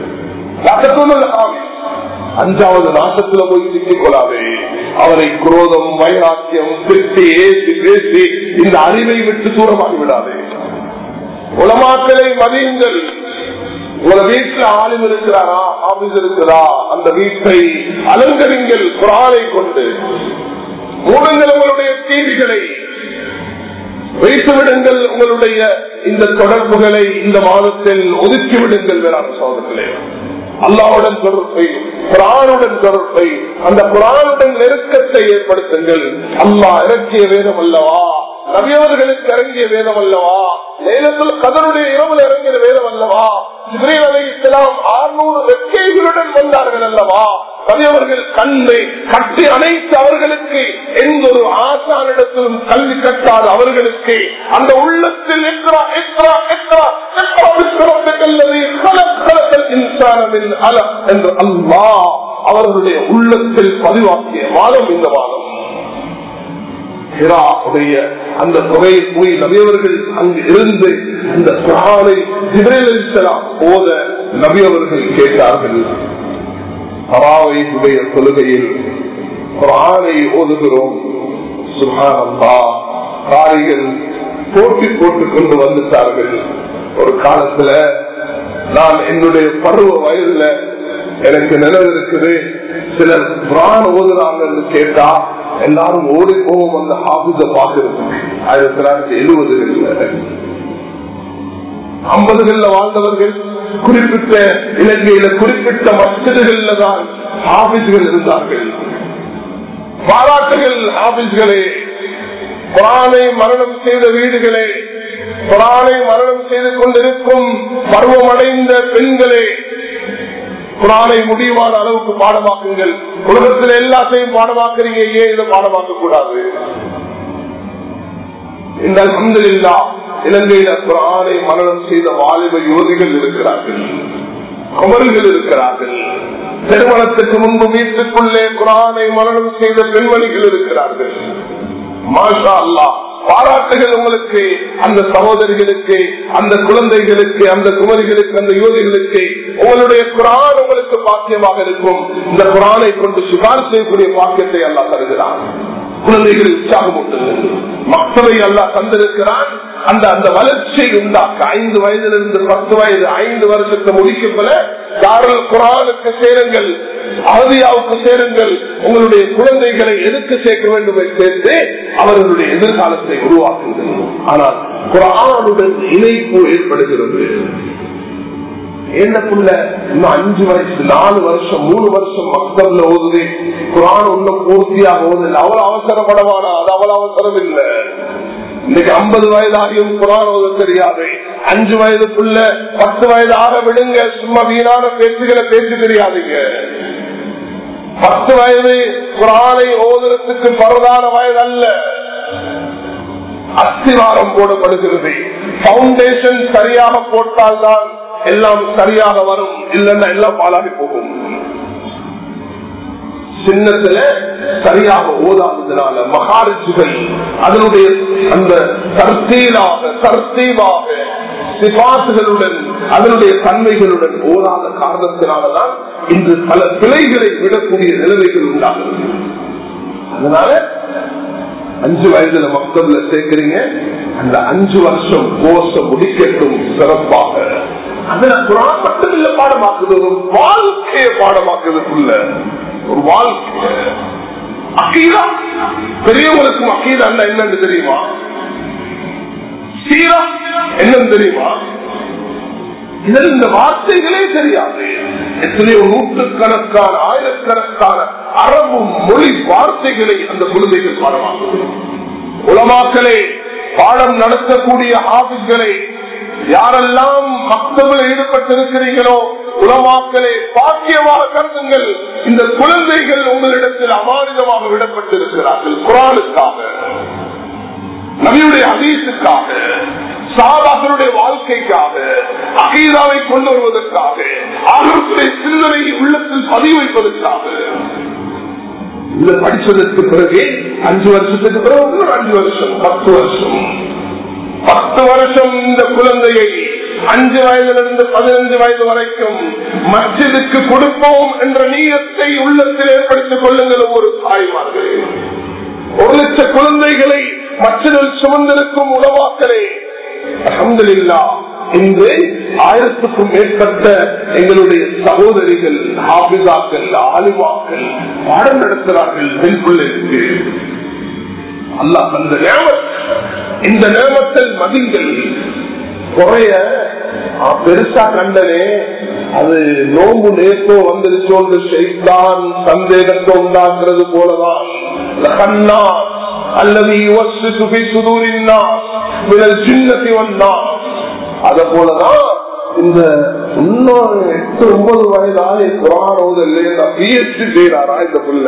அஞ்சாவது நாசத்துல போய் சிக்கிக் கொள்ளாதே. அவரை குரோதம் வைராக்கியம் திட்டி ஏசி பேசி இந்த அறிவை விட்டு தூரமாகி விடாதே. உலமாக்களை மதியுங்கள். உங்க வீட்டுல ஆளும் இருக்கிறாரா, ஆபீஸ் இருக்கிறா, அந்த வீட்டை அலங்கரிங்கள் குர்ஆனை கொண்டு. மூடுங்கள் உங்களுடைய டிவிகளை, வைத்து விடுங்கள் உங்களுடைய இந்த தொடர்புகளை இந்த மாதத்தில் ஒதுக்கி விடுங்கள். வேளாண் சோதர்களே, அல்லாஹ்வுடன் தொடர்பை, குர்ஆனுடன் தொடர்பை, அந்த குர்ஆனுடன் நெருக்கத்தை ஏற்படுத்துங்கள். அல்லாஹ் இறக்கிய வேதம் அல்லவா, நபியவர்களுக்கு இறங்கிய வேதம் அல்லவா, லைலத்துல் கத்ருடைய இரவில் இறங்கிய வேதம் அல்லவா, ஜிப்ரீல் அலைஹிஸ்ஸலாம் அறுநூறு வெக்கைகளுடன் வந்தார்கள் அல்லவா. நபியவர்கள் கண்ணை கட்டி அணைத்து அவர்களுக்கு எந்த ஒரு ஆசானிடத்திலும் கல்வி கட்டாத அவர்களுக்கு அந்த உள்ளத்தில் இக்ரா இக்ரா இக்ரா இக்ரா பிஸ்மிரப்பிக்கல்லதீ கலக் கலக்கல் இன்சான மின் அலக் என்று அல்லாஹ் அவர்களுடைய உள்ளத்தில் பதிவாக்கிய மாதம் இந்த மாதம். ஹிராவுடைய அந்த தொகையை போய் நபியவர்கள் அங்கு இருந்து இந்த குர்ஆனை ஜிப்ரீல் அலைஹிஸ்ஸலாம் ஓத நபியவர்கள் கேட்டார்கள். தராவீஹுடைய தொழுகையில் குர்ஆனை ஓதுகிறோம். சுப்ஹானல்லாஹ், காரிகள் போட்டி போட்டுக் கொண்டு வந்துட்டார்கள். ஒரு காலத்துல நான் என்னுடைய பருவ வயதுல எனக்கு நினைவு இருக்குது, சிலர் குர்ஆன் ஓதுறாங்கன்னு கேட்டா எல்லாரும் ஓடி போவோம் அந்த ஹாஃபிஸ பாக்குறது. ஆயிரத்தி தொள்ளாயிரத்தி எழுபதுகள்ல ஐம்பதுகள்ல வாழ்ந்தவர்கள் குறிப்பிட்ட இலங்கையில குறிப்பிட்ட மஸ்ஜிதுகள்ல தான் ஹாஃபிஸ்கள் இருந்தார்கள். பாராட்டுகள் ஹாஃபிஸ்களே, குர்ஆனை மரணம் செய்த வீடுகளே, குர்ஆனை மரணம் செய்து கொண்டிருக்கும் பருவமடைந்த பெண்களே, குர்ஆனை முடிவான அளவுக்கு பாடமாக்குங்கள். உலகத்தில் எல்லாத்தையும் பாடமாக்குறீங்க, ஏன் இதை பாடமாக்க கூடாது? இந்த அல்ஹம்துலில்லாஹ் இலங்கையில குர்ஆனை மரணம் செய்த வாலிப யோதிகள் இருக்கிறார்கள், அமர்கள் இருக்கிறார்கள். திருமணத்துக்கு முன்பு வீட்டுக்குள்ளே குர்ஆனை மரணம் செய்த பெண்மணிகள் இருக்கிறார்கள். மாஷா அல்லாஹ், பாராட்டுகள் உங்களுக்கு, அந்த சகோதரிகளுக்கு, அந்த குழந்தைகளுக்கு, அந்த குமரிகளுக்கு, அந்த யுவதிகளுக்கு. உங்களுடைய குர்ஆன் உங்களுக்கு பாக்கியமாக இருக்கும். இந்த குர்ஆனை கொண்டு சுகார் செய்யக்கூடிய பாக்கியத்தை அல்லாஹ் தருகிறான். குழந்தைகள் உற்சாகமூட்டுங்கள். மக்களை அல்லாஹ் தந்திருக்கிறான். அந்த அந்த வளர்ச்சியை உண்டாக்க ஐந்து வயதிலிருந்து பத்து வயது ஐந்து வருஷத்தை முடிக்கப்பல தாருல் குர்ஆனுக்கு சேருங்கள், அஹதியாவுக்கு சேருங்கள். உங்களுடைய குழந்தைகளை எதுக்கு சேர்க்க வேண்டும் சேர்த்து அவர்களுடைய எதிர்காலத்தை உருவாக்குங்கள். ஆனால் குர்ஆனுடன் இணைப்பு ஏற்படுகிறது. என்னக்குள்ள இன்னும் அஞ்சு வயசு நாலு வருஷம் மூணு வருஷம் மக்தப்ல ஓதுது, குரான் ஒன்னும் பூர்த்தியாக ஓதுது, அவள் அவசரப்படவானா? அது அவள் அவசரம் இல்லை. இன்னைக்கு ஐம்பது வயதாகியும் குரான் ஓத தெரியாது. அஞ்சு வயதுக்குள்ள பத்து வயது ஆக விடுங்க, சும்மா வீணான பேச்சுகளை பேச்சு தெரியாதுங்க. பத்து வயது குரானை ஓதுறதுக்கு பரதான வயது அல்ல, அஸ்திவாரம் போடப்படுகிறது. பவுண்டேஷன் சரியாக போட்டால்தான் எல்லாம் சரியாக வரும், இல்லைன்னா எல்லாம் பாலாகி போகும். சின்னத்துல சரியாக ஓதாததுனால மகாரிஜுகள் அதனுடைய அந்த தர்த்தீலாக தர்த்தீவாக சிபாசுகளுடன் அதனுடைய தன்மைகளுடன் ஓதாத காரணத்தினாலதான் இன்று பல பிழைகளை விடக்கூடிய நிலைமைகள் உண்டாகிறது. அதனால அஞ்சு வயதுல மக்கள்ல சேர்க்கிறீங்க, அந்த அஞ்சு வருஷம் கோர்ஸ முடிக்கட்டும் சிறப்பாக. அதுல குரான் மட்டுமில்ல பாடமாக்குது, ஒரு வாழ்க்கையை பாடமாக்குறதுக்குள்ள ஒரு வாழ்க்கை. அக்கீதா பெரியவங்களுக்கும் அக்கீதா என்னன்னு தெரியுமா? சீரா என்னன்னு தெரியுமா? இதில் இந்த வார்த்தைகளே தெரியாது. எத்தனையோ நூற்றுக்கணக்கான ஆயிரக்கணக்கான அரபு மொழி வார்த்தைகளை அந்த குழந்தைகள் பாடமாக்குது. உலமாக்களே, பாடம் நடத்தக்கூடிய ஆபிஸ்களை யாரெல்லாம் மக்தபில் ஈடுபட்டிருக்கிறீர்களோ உலமாக்களே பாக்கியமாக கருதுங்கள். இந்த குழந்தைகள் உங்களிடத்தில் அமானிதமாக விடப்பட்டிருக்கிறார்கள். குர்ஆனுக்காக, நபியுடைய ஹதீஸுக்காக, சஹாபாக்களுடைய வாழ்க்கைக்காக, அகீதாவை கொண்டு வருவதற்காக, ஆகியோருடைய சிந்தனையை உள்ளத்தில் பதிவு வைப்பதற்காக. இதை படிச்சதற்கு பிறகு அஞ்சு வருஷத்துக்கு பிறகு அஞ்சு வருஷம் பத்து வருஷம் பத்து வருஷம் இந்த குழந்தையை அஞ்சு வயதிலிருந்து பதினஞ்சு வயது வரைக்கும் மஸ்ஜிதுக்கு கொடுப்போம் என்ற நீயத்தை உள்ளத்தில் ஏற்படுத்திக் கொள்ளுங்கள். ஒரு தாய்மார்களே, ஒரு லட்சம் குழந்தைகளை மஸ்ஜிதில் சுமந்திருக்கும் உலமாக்களே, அல்ஹம்துலில்லாஹ் இன்று ஆயிரத்துக்கும் மேற்பட்ட எங்களுடைய சகோதரிகள் ஹாபிஸாக்கள் ஆலிமாக்கள் பாடம் நடத்துகிறார்கள். பெண் பிள்ளைக்கு அல்லாஹ் தந்த நியமத், இந்த நியமத்தில் மதிங்கள் குறைய பெருசா கண்டனே, அது நோம்பு நேர்த்தோ வந்துருச்சோன்று ஷைத்தான் சந்தேகத்தை உண்டாக்குறது போலதான். அல்லது அத போலதான் இந்த இன்னொரு எட்டு ஒன்பது வயதாலே குர்ஆன் ஓதல்ல பிஎச்டி செய்யறாரா இந்த புள்ள?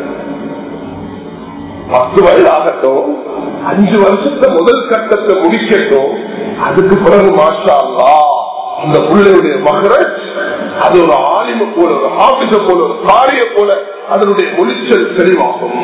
பத்து வயது ஆகட்டும், அஞ்சு வருஷத்தை முதல் கட்டத்தை முடிக்கட்டும், அதுக்கு பிறகு மாஷா அல்லாஹ் இந்த பிள்ளையுடைய மகரஜ் அது ஒரு ஆலிம போல, ஒரு ஹாபிஸ போல, ஒரு காரிய போல அதனுடைய ஒளிச்சல் தெளிவாகும்.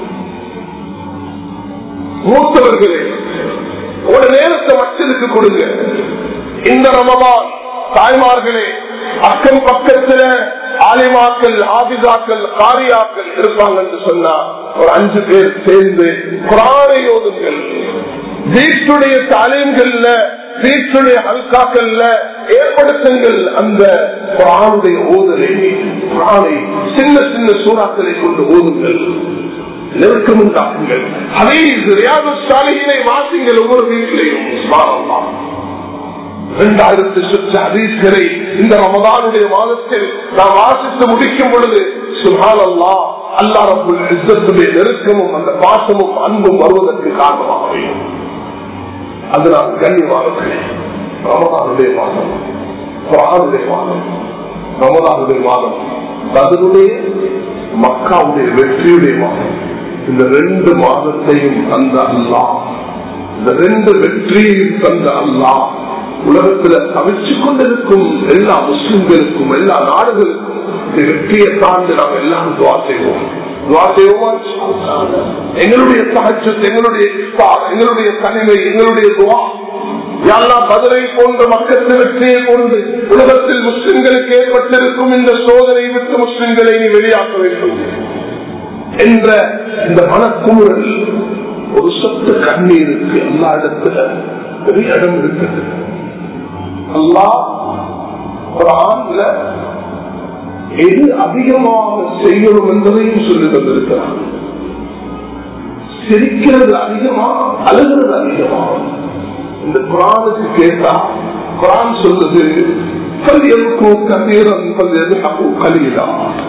மூத்தவர்களே, ஒரு நேரத்தை மச்சதுக்கு கொடுங்க. இந்த ரமலான் தாய்மார்களே, அக்கம் பக்கத்துல ஆலிமாக்கள் ஆபிதாக்கள் காரியாக்கள் இருப்பாங்க என்று சொன்னா ஒரு அஞ்சு பேர் சேர்ந்து குர்ஆனை ஓதுங்கள். வீட்டுடைய தாலீம்கள்ல வீட்டுடைய ஹல்காக்கள்ல ஏற்படுத்துங்கள் அந்த குர்ஆனுடைய ஓதலை. குர்ஆனை சின்ன சின்ன சூறாக்களை கொண்டு ஓதுங்கள், நெருக்கம் உண்டாக்குங்கள். ஹதீஸ் ரியாதுஸ் சாலிஹீனை வாசிங்கள் ஒவ்வொரு வீட்டிலையும். சுப்ஹானல்லாஹ், இரண்டாயிரத்து சுற்று ஹதீஸ்களை இந்த ரமதானுடைய மாதத்தில் நாம் வாசித்து முடிக்கும் பொழுது சுப்ஹானல்லாஹ், அல்லாஹ் ரப்புல் இஸ்ஸத்துடைய நெருக்கமும் அந்த பாசமும் அன்பும் வருவதற்கு காரணமாக அமையும். அதனால் கண்ணியமானவர்களே, ரமதானுடைய மாதம், குர்ஆனுடைய மாதம், ரமதானுடைய மாதம், அதனுடைய மக்காவுடைய வெற்றியுடைய மாதம். இந்த ரெண்டு மாதத்தையும் தந்த அல்லாஹ், இந்த ரெண்டு வெற்றியையும் தந்த அல்லாஹ் உலகத்துல தவிச்சு கொண்டிருக்கும் எல்லா முஸ்லிம்களுக்கும் எல்லா நாடுகளுக்கும் இந்த வெற்றியை தாண்டி நாம் எல்லாரும் துவா செய்வோம். துவா செய்வோமா? எங்களுடைய தஹஜ்ஜுத், எங்களுடைய இஃப்தார், எங்களுடைய தனிமை, எங்களுடைய துவா யாரெல்லாம் பதிலை போன்ற மக்களுக்கு வெற்றியை கொண்டு உலகத்தில் முஸ்லிம்களுக்கு ஏற்பட்டிருக்கும் இந்த சோதனை விட்டு முஸ்லிம்களை நீ வெளியாக்க வேண்டும் என்ற இந்த மனக்குமுறல், ஒரு சொத்து கண்ணீருக்கு எல்லா இடத்துல பெரிய இடம் இருக்குது. அல்லாஹ் குர்ஆன்ல எது அதிகமாக செய்யணும் என்பதையும் சொல்லி தந்திருக்கிறார். சிரிக்கிறது அதிகமா, அழுகிறது அதிகமா. இந்த குர்ஆனுக்கு கேட்டா குர்ஆன் சொல்லுது فليبكوا كثيرا فليضحكوا قليلا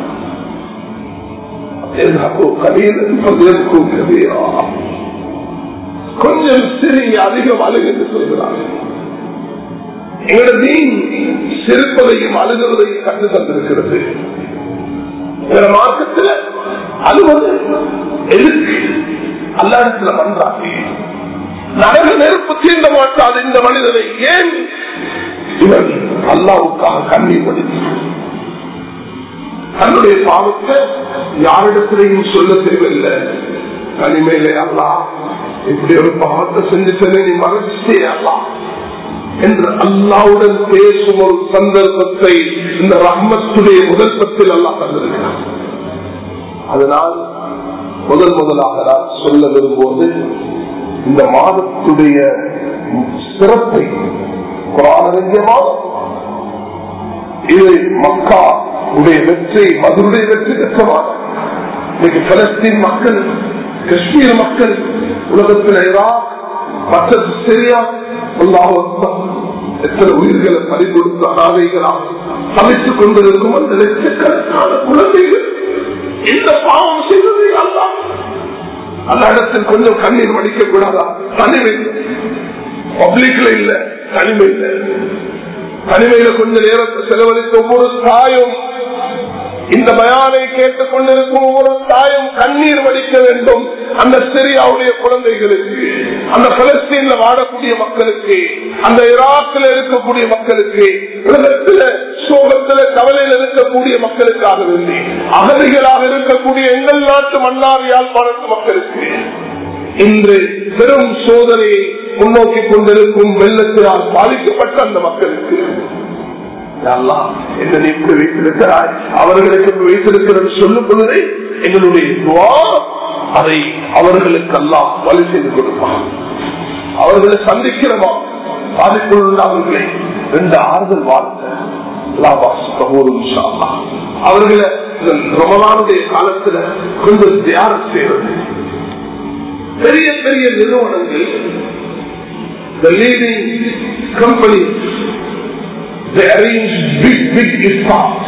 يضحكوا قليلا فليبكوا كثيرا. கொஞ்சம் சிறிய அதிகம் அழுகு என்று சொல்கிறார்கள். எங்களோட தீன் சிரிப்பதையும் அழுகிறதையும் கண்டு தந்திருக்கிறது. எங்களோட மார்க்கத்தில் அழுவது எதுக்கு அல்லாஹ்விடத்துல பண்றாங்க. நரக நெருப்பு தீண்ட மாட்டாது இந்த மனிதனை. ஏன் இவன் அல்லாஹ்வுக்காக கண்ணீர் வடித்து தன்னுடைய பாவத்தை யாரிடத்திலையும் சொல்ல தேவையில்லை. தனிமையிலே அல்லாஹ் இப்படி ஒரு பாவத்தை செஞ்சுட்டே நீ மறைச்சே அல்லாஹ் என்று அல்லாஹ்வுடன் பேசும் ஒரு சந்தர்ப்பத்தை இந்த ரஹ்மத்துடைய முதல் பத்தில் அல்லாஹ் தந்திருக்கிறார். அதனால் முதல் முதலாக நான் சொல்ல விரும்புவது இந்த மாதத்துடைய சிறப்பை. குர்ஆனுடைய மாதம் இது மக்கா உடைய வெற்றி, மதுருடைய வெற்றி பெற்ற மாதம். இன்னைக்கு பலஸ்தீன் மக்கள், காஷ்மீர் மக்கள், உலகத்தில் ஈராக், மற்ற சிரியா, அல்லாஹ் எத்தனை உயிர்களை பறி கொடுத்த அனாதைகளாக சமைத்துக் கொண்டிருக்கும் அந்த லட்சக்கணக்கான குழந்தைகள் இந்த பாவம் செய்தது அல்லாஹ். அந்த இடத்தில் கொஞ்சம் கண்ணீர் வடிக்க கூடாதா? தனிமை பப்ளிக்ல இல்ல, தனிமை இல்ல. தனிமையில கொஞ்ச நேரத்தை செலவழித்த ஒவ்வொரு தாயும், இந்த பயானை கேட்டுக் கொண்டிருக்கும் ஒவ்வொரு தாயும் கண்ணீர் வடிக்க வேண்டும். அந்த சிரியாவுடைய குழந்தைகளுக்கு, அந்த பலஸ்தீன்ல வாழக்கூடிய மக்களுக்கு, அந்த ஈராக்கில் இருக்கக்கூடிய மக்களுக்கு, உலகத்தில சோகத்தில கவலையில் இருக்கக்கூடிய மக்களுக்காக வேண்டி, அகதிகளாக இருக்கக்கூடிய எங்கள் நாட்டு மன்னார் யாழ்ப்பாணத்து மக்களுக்கு, இன்று பெரும் சோதனையை முன்னோக்கி கொண்டிருக்கும் வெள்ளத்தினால் பாதிக்கப்பட்ட அந்த மக்களுக்கு என்ன எப்படி வைத்திருக்கிறாய், அவர்களுக்கு வைத்திருக்கிறது சொல்லும் பொழுதே எங்களுடைய துவா அதை அவர்களுக்கு எல்லாம் வழி செய்து கொடுப்பான். அவர்களை சந்திக்கிறமா பாதிப்புள்ள அவர்களை ரெண்டு ஆறுதல் வார்த்தை அவர்களை ரமலானுடைய காலத்துல கொஞ்சம் தியானம் செய்வது. பெரிய பெரிய நிறுவனங்கள், the leading companies, they arrange big big iftars,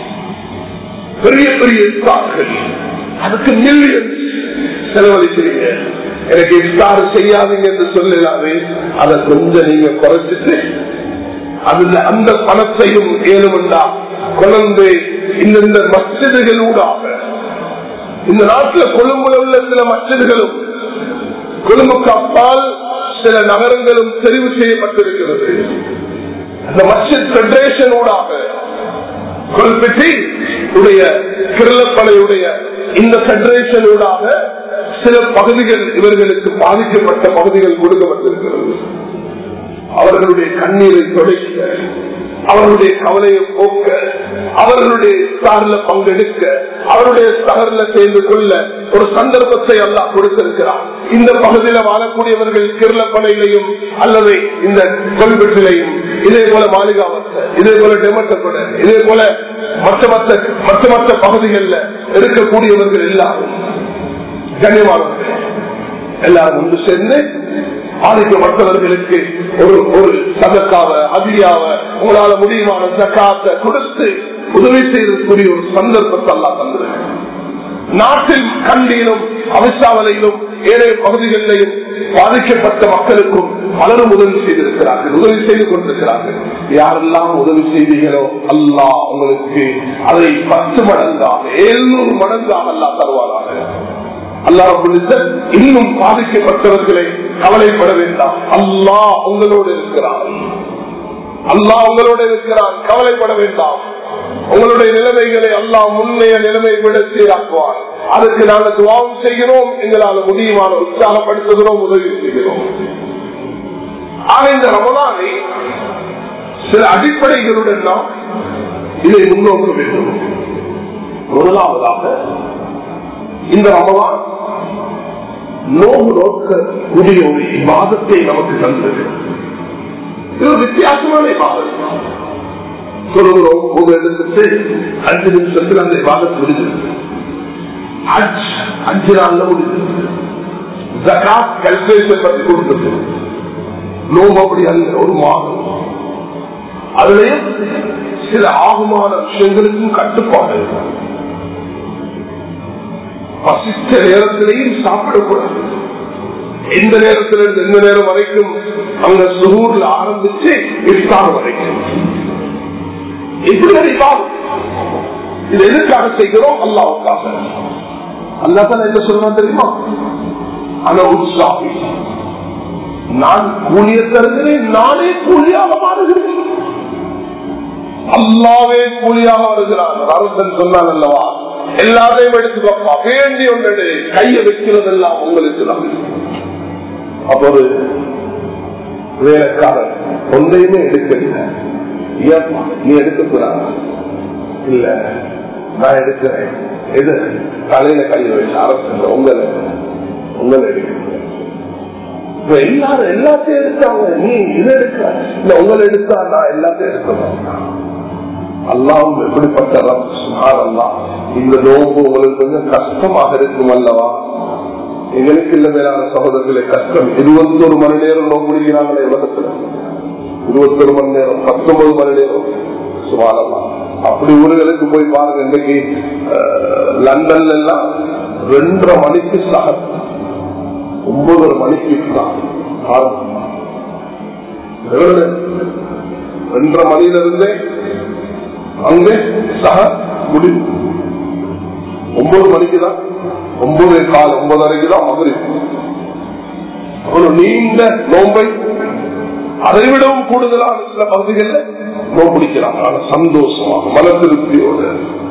பெரிய பெரிய இஃப்தார்கள், அதுக்கு மில்லியன்ஸ் செலவழிக்கிறீங்க. எனக்கு இஃப்தார் செய்யாதீங்க என்று சொல்லலாமே, அதை கொஞ்சம் நீங்க குறைச்சிட்டு அதுல அந்த பணத்தையும் ஏழுமண்டா குழந்தை இந்த மஸ்ஜிதுகளூடாக, இந்த நாட்டில் கொழும்புல உள்ள சில மஸ்ஜிதுகளும் கொழும்புக்கு அப்பால் சில நகரங்களும் தெரிவு செய்யப்பட்டிருக்கிறது. அந்த மஸ்ஜித் பெடரேஷன் ஊடாக கொல்பெட்டி உடைய கிருளப்படையுடைய இந்த பெடரேஷன் ஊடாக சில பகுதிகள் இவர்களுக்கு பாதிக்கப்பட்ட பகுதிகள் கொடுக்கப்பட்டிருக்கிறது. அவர்களுடைய கண்ணீரை துடைக்க, அவர்களுடைய கவலையை போக்க, அவர்களுடைய சார்ல பங்கெடுக்க, அவருடைய சகர்ல சேர்ந்து கொள்ள ஒரு சந்தர்ப்பத்தை எல்லாம் கொடுத்திருக்கிறார். இந்த பகுதியில் வாழக்கூடியவர்கள் கிருளப்படையிலையும் அல்லது இந்த கொல்பெட்டிலையும், இதே போல மாளிகாவத்தை, இதே போல டெமட்டப்பட, இதே போல மற்ற மற்ற மற்ற மற்ற பகுதிகளில் இருக்கக்கூடியவர்கள் எல்லாரும் கண்ணியமானவர்கள் எல்லாரும் ஒன்று சேர்ந்து பாதிக்கப்பட்டவர்களுக்கு ஒரு ஒரு சதக்காவ அதிகாவ உங்களால முடியுமான சக்காத்தை கொடுத்து உதவி செய்யக்கூடிய ஒரு சந்தர்ப்பத்தை எல்லாம் தந்திருக்கிறார். நாட்டில் கண்டியிலும் அவிசாவலையிலும் ஏனைய பகுதிகளிலும் பாதிக்கப்பட்ட மக்களுக்கும் பலரும் உதவி செய்திருக்கிறார்கள், உதவி செய்து கொண்டிருக்கிறார்கள். யாரெல்லாம் உதவி செய்தீர்களோ அல்லாஹ் உங்களுக்கு அதை பத்து மடங்காக எழுநூறு மடங்காக அல்லாஹ் தருவாராக. அல்லாஹ் இன்னும் பாதிக்கப்பட்டவர்களை கவலைப்பட வேண்டாம், அல்லாஹ் உங்களோடு இருக்கிறார், அல்லாஹ் உங்களோடு இருக்கிறார், கவலைப்பட வேண்டாம். உங்களுடைய நிலைமைகளை அல்லாஹ் முன்னைய நிலைமை விட சீராக்குவார். அதுக்கு நாங்கள் துவாவும் செய்கிறோம், எங்களால் முடியுமான உற்சாகப்படுத்துகிறோம், உதவி செய்கிறோம். ஆக இந்த ரமலானை சில அடிப்படைகளுடன் நாம் இதை முன்னோக்க வேண்டும். முதலாவதாக இந்த ரமலான் நோம்பு நோக்கக்கூடிய ஒரு இபாதத்தை நமக்கு தந்தது. இது ஒரு வித்தியாசமான இபாதத். சொல்லுகிறோம் ஒரு இடத்துக்கு அஞ்சு நிமிஷத்தில் அந்த இபாதத் முடிஞ்சது. ஹஜ் அஞ்சு நாள்ல முடிஞ்சது. ஜகாத் கால்குலேஷன் பற்றி கொடுத்தது. நோம்பு அப்படி அல்ல, ஒரு மாதம். அதுலயும் சில ஆகுமான விஷயங்களுக்கும் கட்டுப்பாடு. பசித்த நேரத்திலையும் சாப்பிடக்கூடாது. எந்த நேரத்திலிருந்து எந்த நேரம் வரைக்கும் அங்க சுகூர்ல ஆரம்பிச்சு இஃப்தார் வரைக்கும். இப்படி இது எதுக்காக செய்கிறோம்? அல்லாஹ்வுக்காக. அல்லாஹ் தான் என்ன சொல்றான் தெரியுமா? ஆனா உற்சாகி, நான் கூலிய தருகிறேன், நானே கூலியாக மாறுகிறேன். அல்லாவே கூலியாக வருகிறான். அரசன் சொன்னான் அல்லவா, எல்லாரையும் எடுத்துக்கப்பா, வேண்டி ஒன்று கையை வைக்கிறதெல்லாம் உங்களுக்கு தான். அப்ப ஒரு வேலைக்காரர் ஒன்றையுமே எடுக்கல, நீ எடுக்கக்கூடாது. இல்ல, நான் எடுக்கிறேன். எது தலையில கையில வச்சு அரசு உங்களை உங்களை எடுக்க எல்லாரும் எல்லாத்தையும் எடுத்தாங்க, நீ இதை எடுக்க இல்ல, உங்களை எடுத்தா நான் எல்லாத்தையும் எடுக்க. அல்லாஹ் எப்படிப்பட்ட அல்லா, இந்த நோம்பு உங்களுக்கு கொஞ்சம் கஷ்டமாக இருக்கும் அல்லவா? எங்களுக்கு இல்ல மேலான சகோதரர்களை கஷ்டம். இருபத்தி ஒரு மணி நேரம் நோம்பு முடிக்கிறாங்களே உலகத்துல, இருபத்தி ஒரு மணி நேரம், பத்தொன்பது மணி நேரம் சுமாரலாம். அப்படி ஊர்களுக்கு போய் பாருங்க. இன்னைக்கு லண்டன்ல எல்லாம் ரெண்டரை மணிக்கு சக ஒன்பதரை மணிக்கு ரெண்டரை மணியில இருந்தே அங்க சக முடிவு. ஒன்பது மணிக்கு தான், ஒன்பது கால ஒன்பதரைக்கு தான் மதுரை. ஒரு நீண்ட நோம்பை அதைவிடவும் கூடுதலான சில பகுதிகளில் நோம்பிடிக்கிறாங்க. ஆனா சந்தோஷமாக மன திருப்தியோடு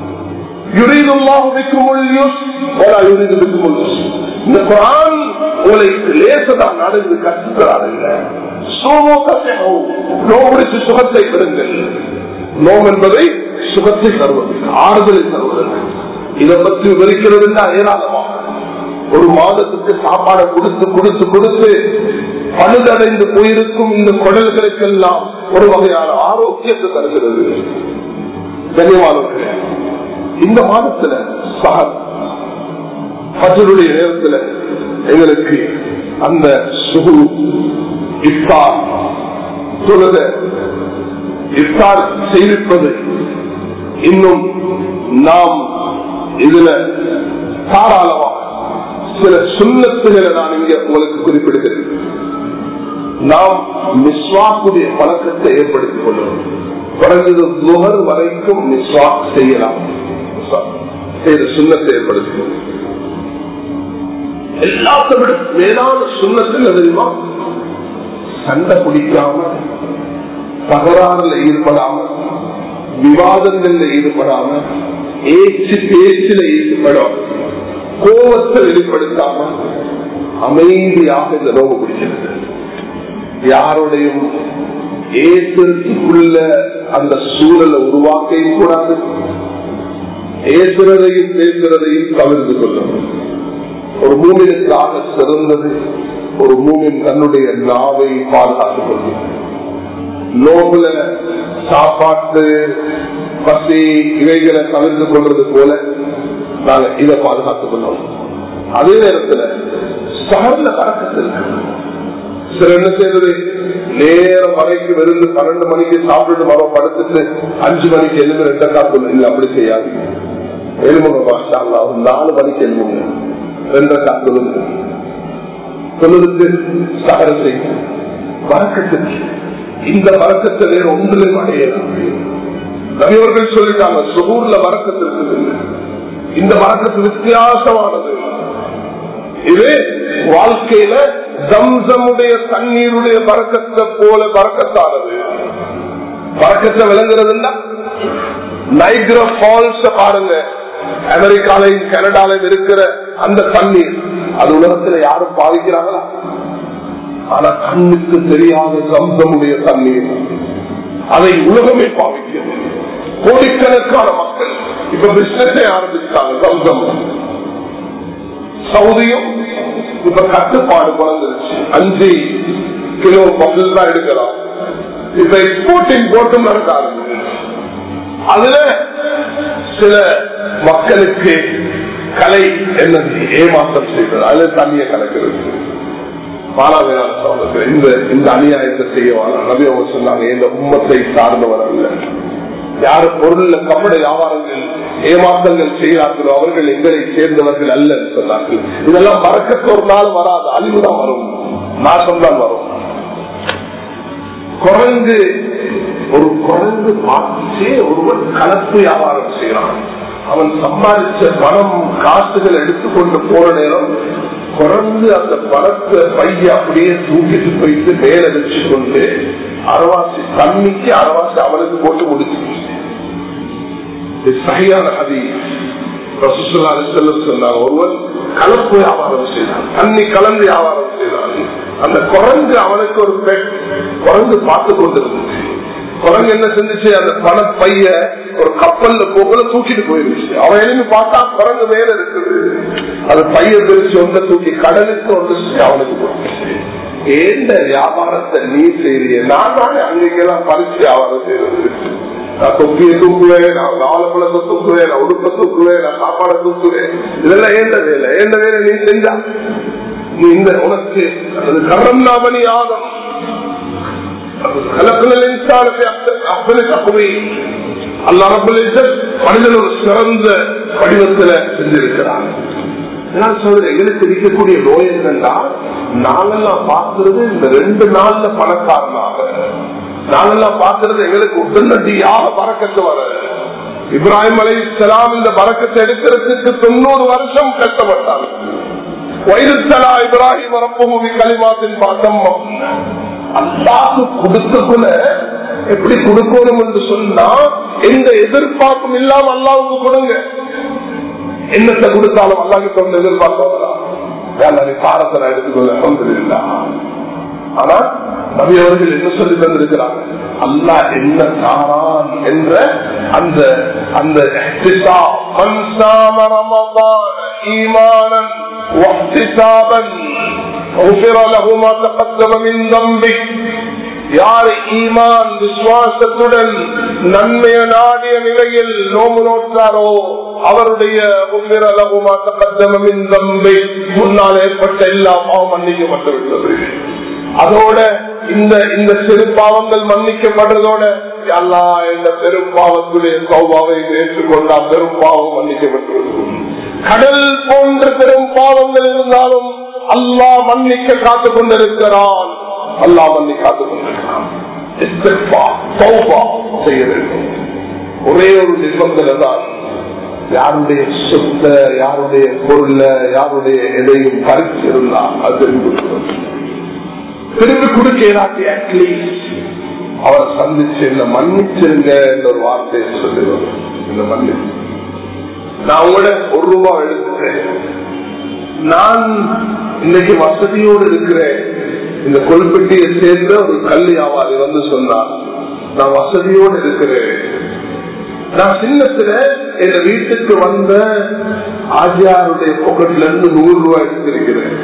இந்த குர்ஆன் உங்களுக்கு லேசதான் நடந்து கற்றுக்கிறார்கள். நோம்புடித்து சுகத்தை பெறுங்கள். நோம் என்பதை சுகத்தை தருவது, ஆறுதலை தருவது. இதை பற்றி விவரிக்கிறது ஏராளமாக. ஒரு மாதத்துக்கு சாப்பாடை கொடுத்து கொடுத்து கொடுத்து பழுதடைந்து போயிருக்கும் இந்த குடல்களுக்கெல்லாம் ஒரு வகையான ஆரோக்கியத்தை தருகிறது. கண்ணியமானவர்களே, இந்த மாதத்துல சஹர் ஃபஜ்ருடைய நேரத்துல எங்களுக்கு அந்த சுகு இஃப்தார் தொழுத இஃப்தார் செய்விப்பது இன்னும் நாம் இதுல தாராளமாக சில சுன்னத்துகளை நான் இங்க உங்களுக்கு குறிப்பிடுகிறேன். நாம் மிஸ்வாக்குடைய பழக்கத்தை ஏற்படுத்திக் கொள்ளணும். குறைந்தது நுகர் வரைக்கும் மிஸ்வாக் செய்யலாம். செய்த சுன்னத்தை ஏற்படுத்திக் எல்லாத்தை விட மேலான சுன்னத்தில் தெரியுமா? சண்டை பிடிக்காம, தகராறுல ஈடுபடாம, விவாதங்கள்ல ஈடுபடாம, ஏச்சு பேச்சில ஈடுபடாம, கோபத்தை வெளிப்படுத்தாம அமைதியாக இந்த நோவு பிடிக்கிறது. யாருடையும் ஏசுறதுக்குள்ள அந்த சூழலை உருவாக்கவும் கூடாது, ஏசுறதையும் பேசுறதையும் தவிர்த்து கொள்ளணும். ஒரு மூமினுக்காக சிறந்தது ஒரு மூமின் தன்னுடைய நாவை பாதுகாத்துக் கொள்ளும். நோவுல சாப்பாட்டு பசி இவைகளை தவிர்த்து கொள்றது போல நாங்க இதை பாதுகாத்துக் கொள்ளணும். அதே நேரத்தில் சகல பறக்கத்தில் சில என்ன செய்வது, நேரம் வரைக்கும் இருந்து பன்னெண்டு மணிக்கு சாப்பிட்டு மரம் படுத்துட்டு அஞ்சு மணிக்கு எழுந்து ரெண்டு காப்பு இல்லை, அப்படி செய்யாது. எலும்புங்க பாஷா நாலு மணிக்கு எழுதுங்க, ரெண்டு காப்பு சொல்லுக்கு சகர செய்யும் வழக்கத்துக்கு. இந்த வழக்கத்தை வேற ஒன்றிலும் அடையலாம். நபியவர்கள் சொல்லிட்டாங்க, சுகூர்ல வழக்கத்திற்கு இந்த வழக்கத்து வித்தியாசமானது. இது வாழ்க்கையில ஜம்சமுடைய தண்ணீருடைய பறக்கத்தை போல பறக்கத்தானது. பறக்கத்தை விளங்குறதுன்னா நைக்ரா ஃபால்ஸ் பாருங்க, அமெரிக்காலையும் கனடாலையும் இருக்கிற அந்த தண்ணீர், அது உலகத்துல யாரும் பாதிக்கிறாங்களா? ஆனா கண்ணுக்கு தெரியாத ஜம்சமுடைய தண்ணீர், அதை உலகமே பாவிக்கிறது. கோடிக்கணக்கான மக்கள் இப்ப பிசினஸை ஆரம்பிச்சாங்க. ஜம்சம் சவுதியும் இப்ப கட்டுப்பாடு குறைஞ்சிருச்சு. அஞ்சு கிலோ பப்பிள் தான் எடுக்கலாம். இப்ப எக்ஸ்போர்ட்டிங் போட்டும் நடக்க ஆரம்பிச்சு. அதுல சில மக்களுக்கு கலை என்ன ஏமாற்றம் செய்வது, அதுல தண்ணியை கலக்கிறது. பாலாவியான சோதர்கள் இந்த இந்த அநியாயத்தை செய்யவாங்க. நபி அவங்க சொன்னாங்க, இந்த உம்மத்தை சார்ந்தவர் அல்ல. யாரு பொருள்ல கபட வியாபாரங்கள் ஏமாற்றங்கள் செய்கிறார்களோ அவர்கள் எங்களை சேர்ந்தவர்கள் அல்ல சொன்னார்கள். இதெல்லாம் பறக்கத்து ஒரு நாள் வராது, அழிவுதான் வரும், நாசம் தான் வரும். குரங்கு ஒரு குரங்கு பார்த்து ஒருவன் கலப்பு வியாபாரம் செய்யறான். அவன் சம்பாதிச்ச பணம் காசுகள் எடுத்துக்கொண்டு போற நேரம் குரங்கு அந்த பணத்தை பைய அப்படியே தூக்கிட்டு போயிட்டு மேல வச்சு கொண்டு அரவாசி தண்ணிக்கு அரவாசி அவனுக்கு போட்டு முடிச்சு. சரியான ஹதீஸ். ரசூலுல்லாஹி அலைஹி வஸல்லம் சொன்னார், ஒருவன் கலப்பு வியாபாரம் செய்தான், தண்ணி கலந்து வியாபாரம் செய்தான். அந்த குரங்கு அவனுக்கு ஒரு பெண் குரங்கு பார்த்து கொண்டிருந்துச்சு. குரங்கு என்ன செஞ்சுச்சு, அந்த பண பைய ஒரு கப்பல்ல போகல தூக்கிட்டு போயிருச்சு. அவன் எழுதி பார்த்தா குரங்கு மேல இருக்குது. அது பைய பிரிச்சு ஒன்றை தூக்கி கடலுக்கு ஒன்று அவனுக்கு போட்டுச்சு. ஏந்த வியாபாரத்தை நீ செய்ய, நான் தானே அங்கெல்லாம் பறிச்சு வியாபாரம் செய்யறது. நான் தொப்பியை தூக்குவேன், நான் வாழைப்பழத்தை தூக்குவேன், நான் உடுப்பை தூக்குவேன், நான் சாப்பாடை தூக்குவேன். இதெல்லாம் ஏந்த வேலை. ஏந்த வேலை நீ செஞ்சா நீ இந்த உனக்கு கரம் நாமணி ஆதம் மனிதன் ஒரு சிறந்த வடிவத்தில் செஞ்சிருக்கிறான். எங்களுக்கு இருக்கக்கூடிய நோய் என்னன்னா, நாங்கெல்லாம் பார்க்கிறது இந்த ரெண்டு நாள்ல பணக்காரனாக, நாங்கெல்லாம் பார்க்கிறது எங்களுக்கு உடனடியாக பறக்கத்து வர. இப்ராஹிம் அலைஹிஸ்ஸலாம் இந்த பறக்கத்தை எடுக்கிறதுக்கு தொண்ணூறு வருஷம் கஷ்டப்பட்டாங்க. வயதுத்தலா இப்ராஹிம் ரப்பஹு கலிமாத்தின் பாத்தம் அல்லாஹ்க்கு கொடுக்கக்குள்ள எப்படி கொடுக்கணும் என்று சொன்னா எந்த எதிர்பார்ப்பும் இல்லாம அல்லாஹ்வுக்கு கொடுங்க. என்னத்தை கொடுத்தாலும் அல்லாஹ்க்கு கொண்டு எதிர்பார்க்கலாம். பாரத்தை எடுத்துக்கொள்ள சொல்றதில்லை. ஆனா நபி அவர்கள் என்ன சொல்லி தந்திருக்கிறார், அல்லாஹ் என்ன தாரான் என்ற அந்த அந்த ஈமானன் யார் ஈமான் விசுவாசத்துடன் நன்மைய நாடிய நிலையில் நோம்பு நோற்றாரோ அவருடைய முன்னால் ஏற்பட்ட எல்லா பாவம் மன்னிக்கப்பட்டுவிட்டது. அதோட இந்த இந்த சிறு பாவங்கள் மன்னிக்கப்படுறதோட அல்லா இந்த பெரும் பாவத்துடைய சௌபாவை ஏற்றுக்கொண்டா பெரும் பாவம் மன்னிக்கப்பட்டுள்ளது. கடல் போன்ற பெரும் பாவங்கள் இருந்தாலும் அல்லாஹ் மன்னிக்க காத்துக் கொண்டிருக்கிறான். அல்லாஹ் மன்னி காத்துக் கொண்டிருக்கிறான். செய்ய வேண்டும். ஒரே ஒரு நிபந்தனை தான், யாருடைய சொத்த யாருடைய பொருள யாருடைய எதையும் பறிச்சு இருந்தா அது திரும்பி திரும்பி கொடுக்கிறாட்டி அட்லீஸ்ட் அவரை சந்திச்சு என்ன மன்னிச்சிருங்க என்ற ஒரு வார்த்தையை சொல்லுவாங்க. இந்த மன்னிச்சு நான் உங்களோட ஒரு ரூபாய் எடுத்துக்கிறேன், நான் இன்னைக்கு வசதியோடு இருக்கிறேன். இந்த கொல்பெட்டியை சேர்ந்த ஒரு கல் வியாபாரி வந்து சொன்னார், நான் வசதியோடு இருக்கிறேன், நான் சின்னத்துல எங்க வீட்டுக்கு வந்த ஆஜியாருடைய பாக்கெட்ல இருந்து நூறு ரூபாய் எடுத்திருக்கிறேன்.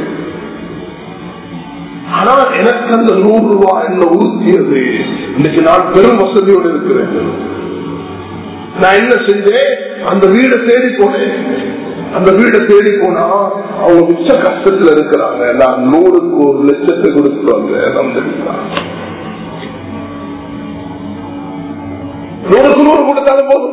ஆனா எனக்கு அந்த நூறு ரூபாய் என்ன ஊற்றியது, இன்னைக்கு நான் பெரும் வசதியோடு இருக்கிறேன். நான் என்ன செஞ்சேன், அந்த வீடை தேடி போனேன். அந்த வீடை தேடி போனா அவங்க மிச்ச கஷ்டத்துல இருக்கிறாங்க. நான் நூறுக்கு ஒரு லட்சத்தை கொடுத்து வந்தேன். நூறுக்கு நூறு கொடுத்தாலும் போதும்,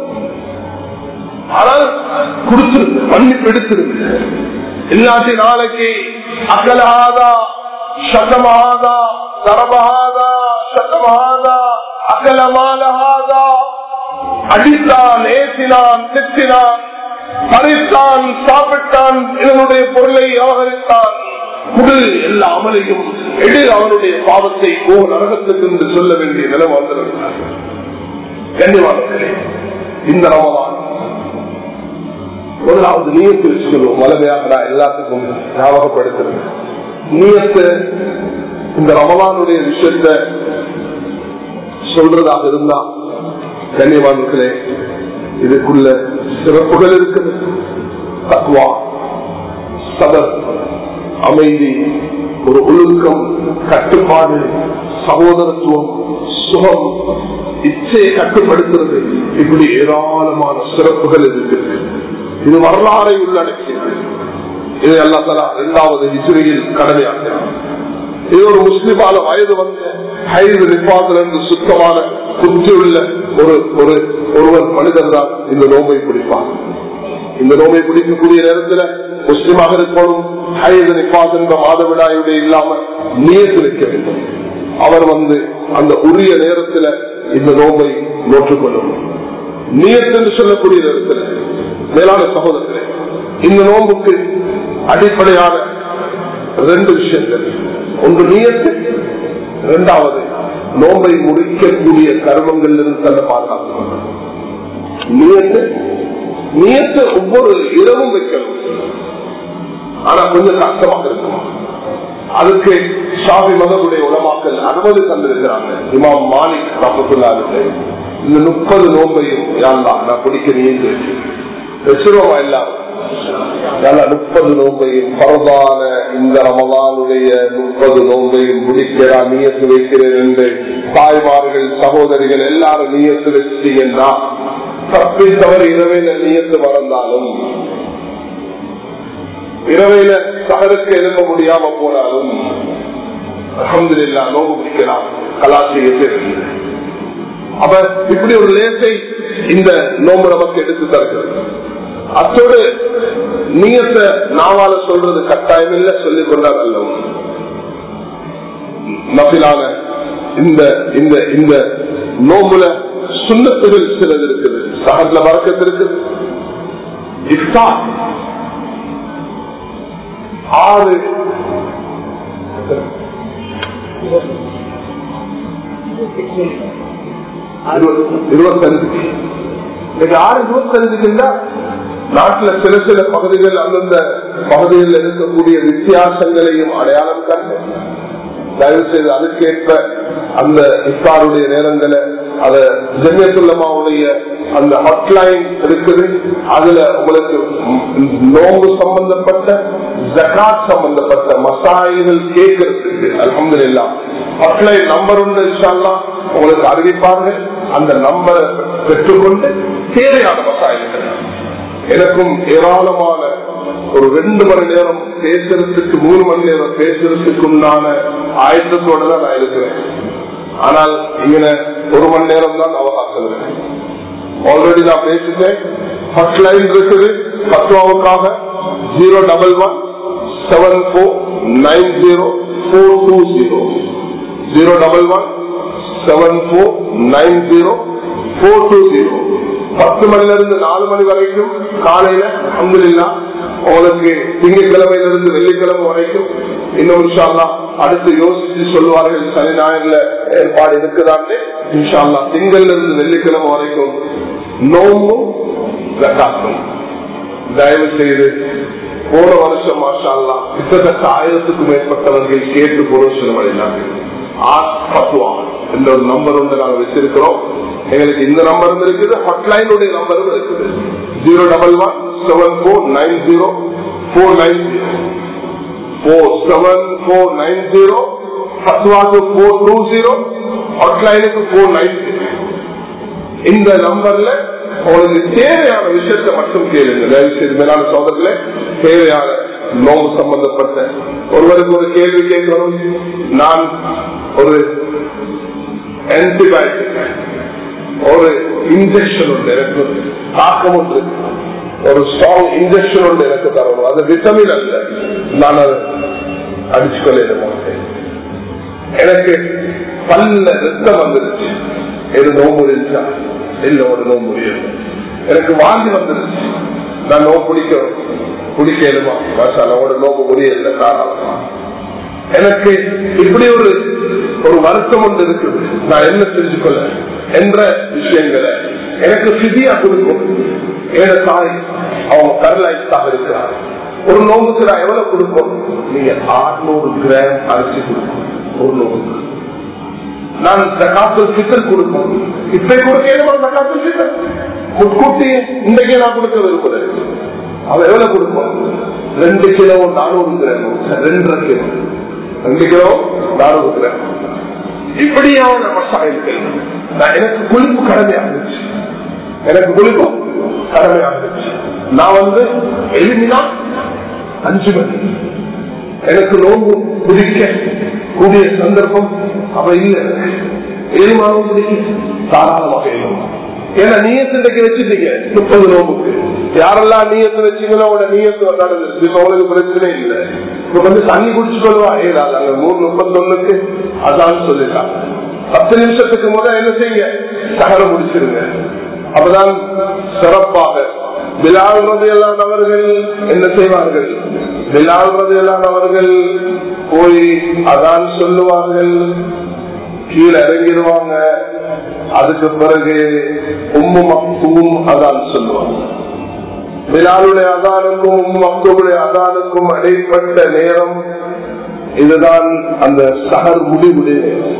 ஆனால் கொடுத்துருக்கு, மன்னிப்பு எடுத்திருக்கு. இல்லாட்டி நாளைக்கு அகலாதா சதமாதா தரபகாதா சதமாதா அகலமானஹாதா அடித்தான், ஏசினான், திட்டினான், பறித்தான், சாப்பிட்டான், இதனுடைய பொருளை அபகரித்தான், குடு எல்லா அமலையும் எடு அவனுடைய பாவத்தை ஓ நரகத்துக்கு என்று சொல்ல வேண்டிய நிலை வந்திருக்கிறார். கண்ணியமானவர்களே, இந்த ரமலான் முதலாவது நீயத்து வச்சுக்கணும். மலமையாக எல்லாத்துக்கும் ஞாபகப்படுத்துறது நீயத்து. இந்த ரமலானுடைய விஷயத்த சொல்றதாக இருந்தா கண்ணியமானவர்களே, இதுக்குள்ள சிறப்புகள் இருக்குது. தக்வா, சபர், அமைதி, ஒரு ஒழுக்கம், கட்டுப்பாடு, சகோதரத்துவம், சுகம், இச்சையை கட்டுப்படுத்துறது, இப்படி ஏராளமான சிறப்புகள் இருக்குது. இது வரலாறை உள்ளடக்கியது. இது அல்லாஹ் தஆலா இரண்டாவது ஹிஜ்ரியில் கடமையாக்கினார். இது ஒரு முஸ்லிமான வயது வந்து ஹைது நிப்பாதல் என்று சுத்தமான புத்தி உள்ள ஒரு ஒரு ஒருவர் மனிதர் தான் இந்த நோம்பை பிடிப்பார். இந்த நோம்பை பிடிக்கக்கூடிய நேரத்தில் முஸ்லிமாக இருக்கணும். ஹைது நிப்பாத் என்ற மாதவிடாயுடைய இல்லாம நியத்து வைக்க வேண்டும். அவர் வந்து அந்த உரிய நேரத்தில் இந்த நோம்பை நோற்றுக்கொள்ளணும். நியத்து என்று சொல்லக்கூடிய நேரத்தில் மேலான சகோதரர்களே, இந்த நோம்புக்கு அடிப்படையான ரெண்டு விஷயங்கள். ஒன்று நியத்து, இரண்டாவது நோம்பை முடிக்கக்கூடிய கர்மங்கள் இருந்து தன்னை பாதுகாக்கணும். நியத்து நியத்து ஒவ்வொரு இரவும் வைக்கணும். ஆனா கொஞ்சம் கஷ்டமாக இருக்கும். அதுக்கு ஷாஃபி மதகுடைய உலமாக்கள் அனுமதி தந்திருக்கிறாங்க. இமாம் மாலிக் ரஹ்மத்துல்லாஹி இந்த முப்பது நோம்பையும் யாரெல்லாம் நான் பிடிக்க நியந்து வச்சிருவோமா எல்லாரும் முப்பது நோம்பையும் பரவான இந்த ரமலானுடைய முப்பது நோம்பையும் முடிக்கிறா நியத்து வைக்கிறேன் என்று தாய்மார்கள் சகோதரிகள் எல்லாரும் நியத்து வச்சிட்டீங்கன்னா தப்பி தவறு இரவையில நியத்து மறந்தாலும் இரவையில சகருக்கு எழுத முடியாம போனாலும் அல்ஹம்துலில்லாஹ் நோம்பு பிடிக்கலாம். கலாச்சாரத்தை அப்ப இப்படி ஒரு லேசை இந்த நோம்பு நமக்கு எடுத்து தருகிறது. அத்தோடு நீயத்தை நாவால சொல்றது கட்டாயம் இல்ல, சொல்லிக் கொண்டால் அல்லவும் நபிலான இந்த இந்த இந்த நோம்புல சுண்ணத்துகள் சிலது இருக்குது. சஹர்ல பரக்கத்து இருக்குது. இஃப்தார் ஆறு இருபத்தஞ்சுக்கு இன்னைக்கு ஆறு இருபத்தஞ்சுக்கு நாட்டுல சில சில பகுதிகள் அந்தந்த பகுதிகளில் இருக்கக்கூடிய வித்தியாசங்களையும் அடையாளம் கண்டு தயவு செய்து அதுக்கேற்ப அந்த இஃப்தாருடைய நேரங்களை அத ஜமியத்துல்லமாவுடைய அந்த ஹாட்லைன் இருக்குது. அதுல உங்களுக்கு நோம்பு சம்பந்தப்பட்ட ஜகாத் சம்பந்தப்பட்ட மசாயிகள் கேட்கறதுக்கு அல்ஹம்துலில்லாஹ் ஹாட்லைன் நம்பர் ஒன்று இன்ஷா அல்லாஹ் உங்களுக்கு அறிவிப்பார்கள். அந்த நம்பரை பெற்றுக்கொண்டு தேவையான மசாயிகள் எனக்கும் ஏராளமான ஒரு ரெண்டு மணி நேரம் பேசுறதுக்கு மூணு மணி நேரம் பேசுறதுக்கு உண்டான ஆயத்தத்தோட தான் நான் இருக்கிறேன். ஆனால் இங்க ஒரு மணி நேரம் தான் அவகாசம் இருக்கு. ஆல்ரெடி நான் பேசிட்டேன். ஃபர்ஸ்ட் லைன் இருக்குது பத்வாவுக்காக zero double one seven four nine zero four two zero zero double one seven four nine zero four two zero பத்து மணில இருந்து நாலு மணி வரைக்கும் காலையில அல்ஹம்துலில்லாஹ் உங்களுக்கு திங்கட்கிழமையில இருந்து வெள்ளிக்கிழமை வரைக்கும் இன்னும் இன்ஷா அல்லாஹ் அடுத்து யோசிச்சு சொல்லுவார்கள் சனி ஞாயிறுல ஏற்பாடு இருக்குதான்னு. இன்ஷா அல்லாஹ் திங்கள்ல இருந்து வெள்ளிக்கிழமை வரைக்கும் நோம்பும் ஜகாத்தும் தயவு செய்து போன வருஷம் மாஷா அல்லாஹ் கிட்டத்தட்ட ஆயிரத்துக்கும் மேற்பட்டவர்கள் கேட்டு பொருள் செலவழினாங்க. என்ற ஒரு நம்பர் ஒன்று நாங்கள் வச்சிருக்கிறோம். எங்களுக்கு இந்த நம்பரும் இருக்குது, ஹாட்லைனுடைய நம்பரும் இருக்குது. Zero double one seven four nine zero four nine zero four seven four nine zero பத்வாக்கு போர் டூ ஜீரோ ஹாட்லைனுக்கு போர் நைன் ஜீரோ. இந்த நம்பர்ல உங்களுக்கு தேவையான விஷயத்தை மட்டும் கேளுங்க. தயவு செய்து மேலான சோதரில் தேவையான நோம்பு சம்பந்தப்பட்ட ஒருவருக்கு ஒரு கேள்வி கேட்கணும். நான் ஒரு ஆன்டிபயோட்டிக் ஒரு இன்ஜெக்ஷன் உண்டு, எனக்கு தாக்கம் உண்டு, ஒரு ஸ்ட்ராங் இன்ஜெக்ஷன் உண்டு எனக்கு தரணும். அது விட்டமின் அல்ல, நான் அதை அடிச்சுக்கொள்ள மாட்டேன். எனக்கு பல்ல ரத்தம் வந்துருச்சு, எது நோம்பு இருந்துச்சா இல்ல ஒரு நோம்பு முடியும். எனக்கு வாந்தி வந்துருச்சு, நான் நோம்பு பிடிக்க பிடிக்கலுமா ஒரு நோம்பு முடியல காரணமா எனக்கு இப்படி ஒரு ஒரு வருத்தம் ஒன்று இருக்குது, நான் என்ன செஞ்சுக்கொள்ள என்ற விஷயங்களை எனக்கு பிதியா கொடுக்கும். ஏன தாய் அவங்க கரலாய்த்தாக இருக்கிறார். ஒரு நோம்புக்கு நான் எவ்வளவு கொடுப்போம்? நீங்க அறுநூறு கிராம் அரிசி கொடுக்கணும் ஒரு நோம்புக்கு. நான் ஜகாத்துல் ஃபித்ர் கொடுப்போம். இப்ப கொடுக்க ஜகாத்துல் ஃபித்ர் முட்கூட்டி இன்றைக்கே நான் கொடுக்க விரும்புறேன். அவன் எவ்வளவு கொடுப்போம்? ரெண்டு கிலோ நானூறு கிராம், ரெண்டரை கிலோ ரெண்டு கிலோ நானூறு கிராம். இப்படியான மசாயல்கள் எனக்கு குளிப்பு கடமையாகிடுச்சு, எனக்கு குளிப்பு கடமையாகிடுச்சு. நான் வந்து எழுதினா அஞ்சு மணி எனக்கு நோம்பு குடிக்க கூடிய சந்தர்ப்பம் அப்ப இல்ல ஏழுமானவங்களுக்கு தாராளமாக எழுதும். ஏன்னா நீயத்தின்றைக்கு வச்சுட்டீங்க முப்பது நோம்புக்கு யாரெல்லாம் நீயத்து வச்சீங்களோ அவங்களோட நீயத்து நடந்துருச்சு. இப்ப அவங்களுக்கு பிரச்சனை இல்லை. இப்ப வந்து தண்ணி குடிச்சு கொள்வா ஏழாது அங்க நூறு முப்பத்தி ஒண்ணுக்கு அதான் சொல்லிட்டாங்க. பத்து நிமிஷத்துக்கு முதல் என்ன செய்யுங்க, சகர முடிச்சிருங்க. அப்பதான் சிறப்பாக பிலால் ரலியல்லாஹு அவர்கள் என்ன செய்வார்கள், பிலால் ரலியல்லாஹு அவர்கள் போய் அதான் சொல்லுவார்கள், கீழே இறங்கிடுவாங்க. அதுக்கு பிறகு உம்மு மக்தூம் அதான் சொல்லுவாங்க. பிலாலுடைய அதானுக்கும் உம்மு மக்தூமுடைய அதானுக்கும் இடைப்பட்ட நேரம் இதுதான் அந்த சஹர் முடிவுடைய நேரம்.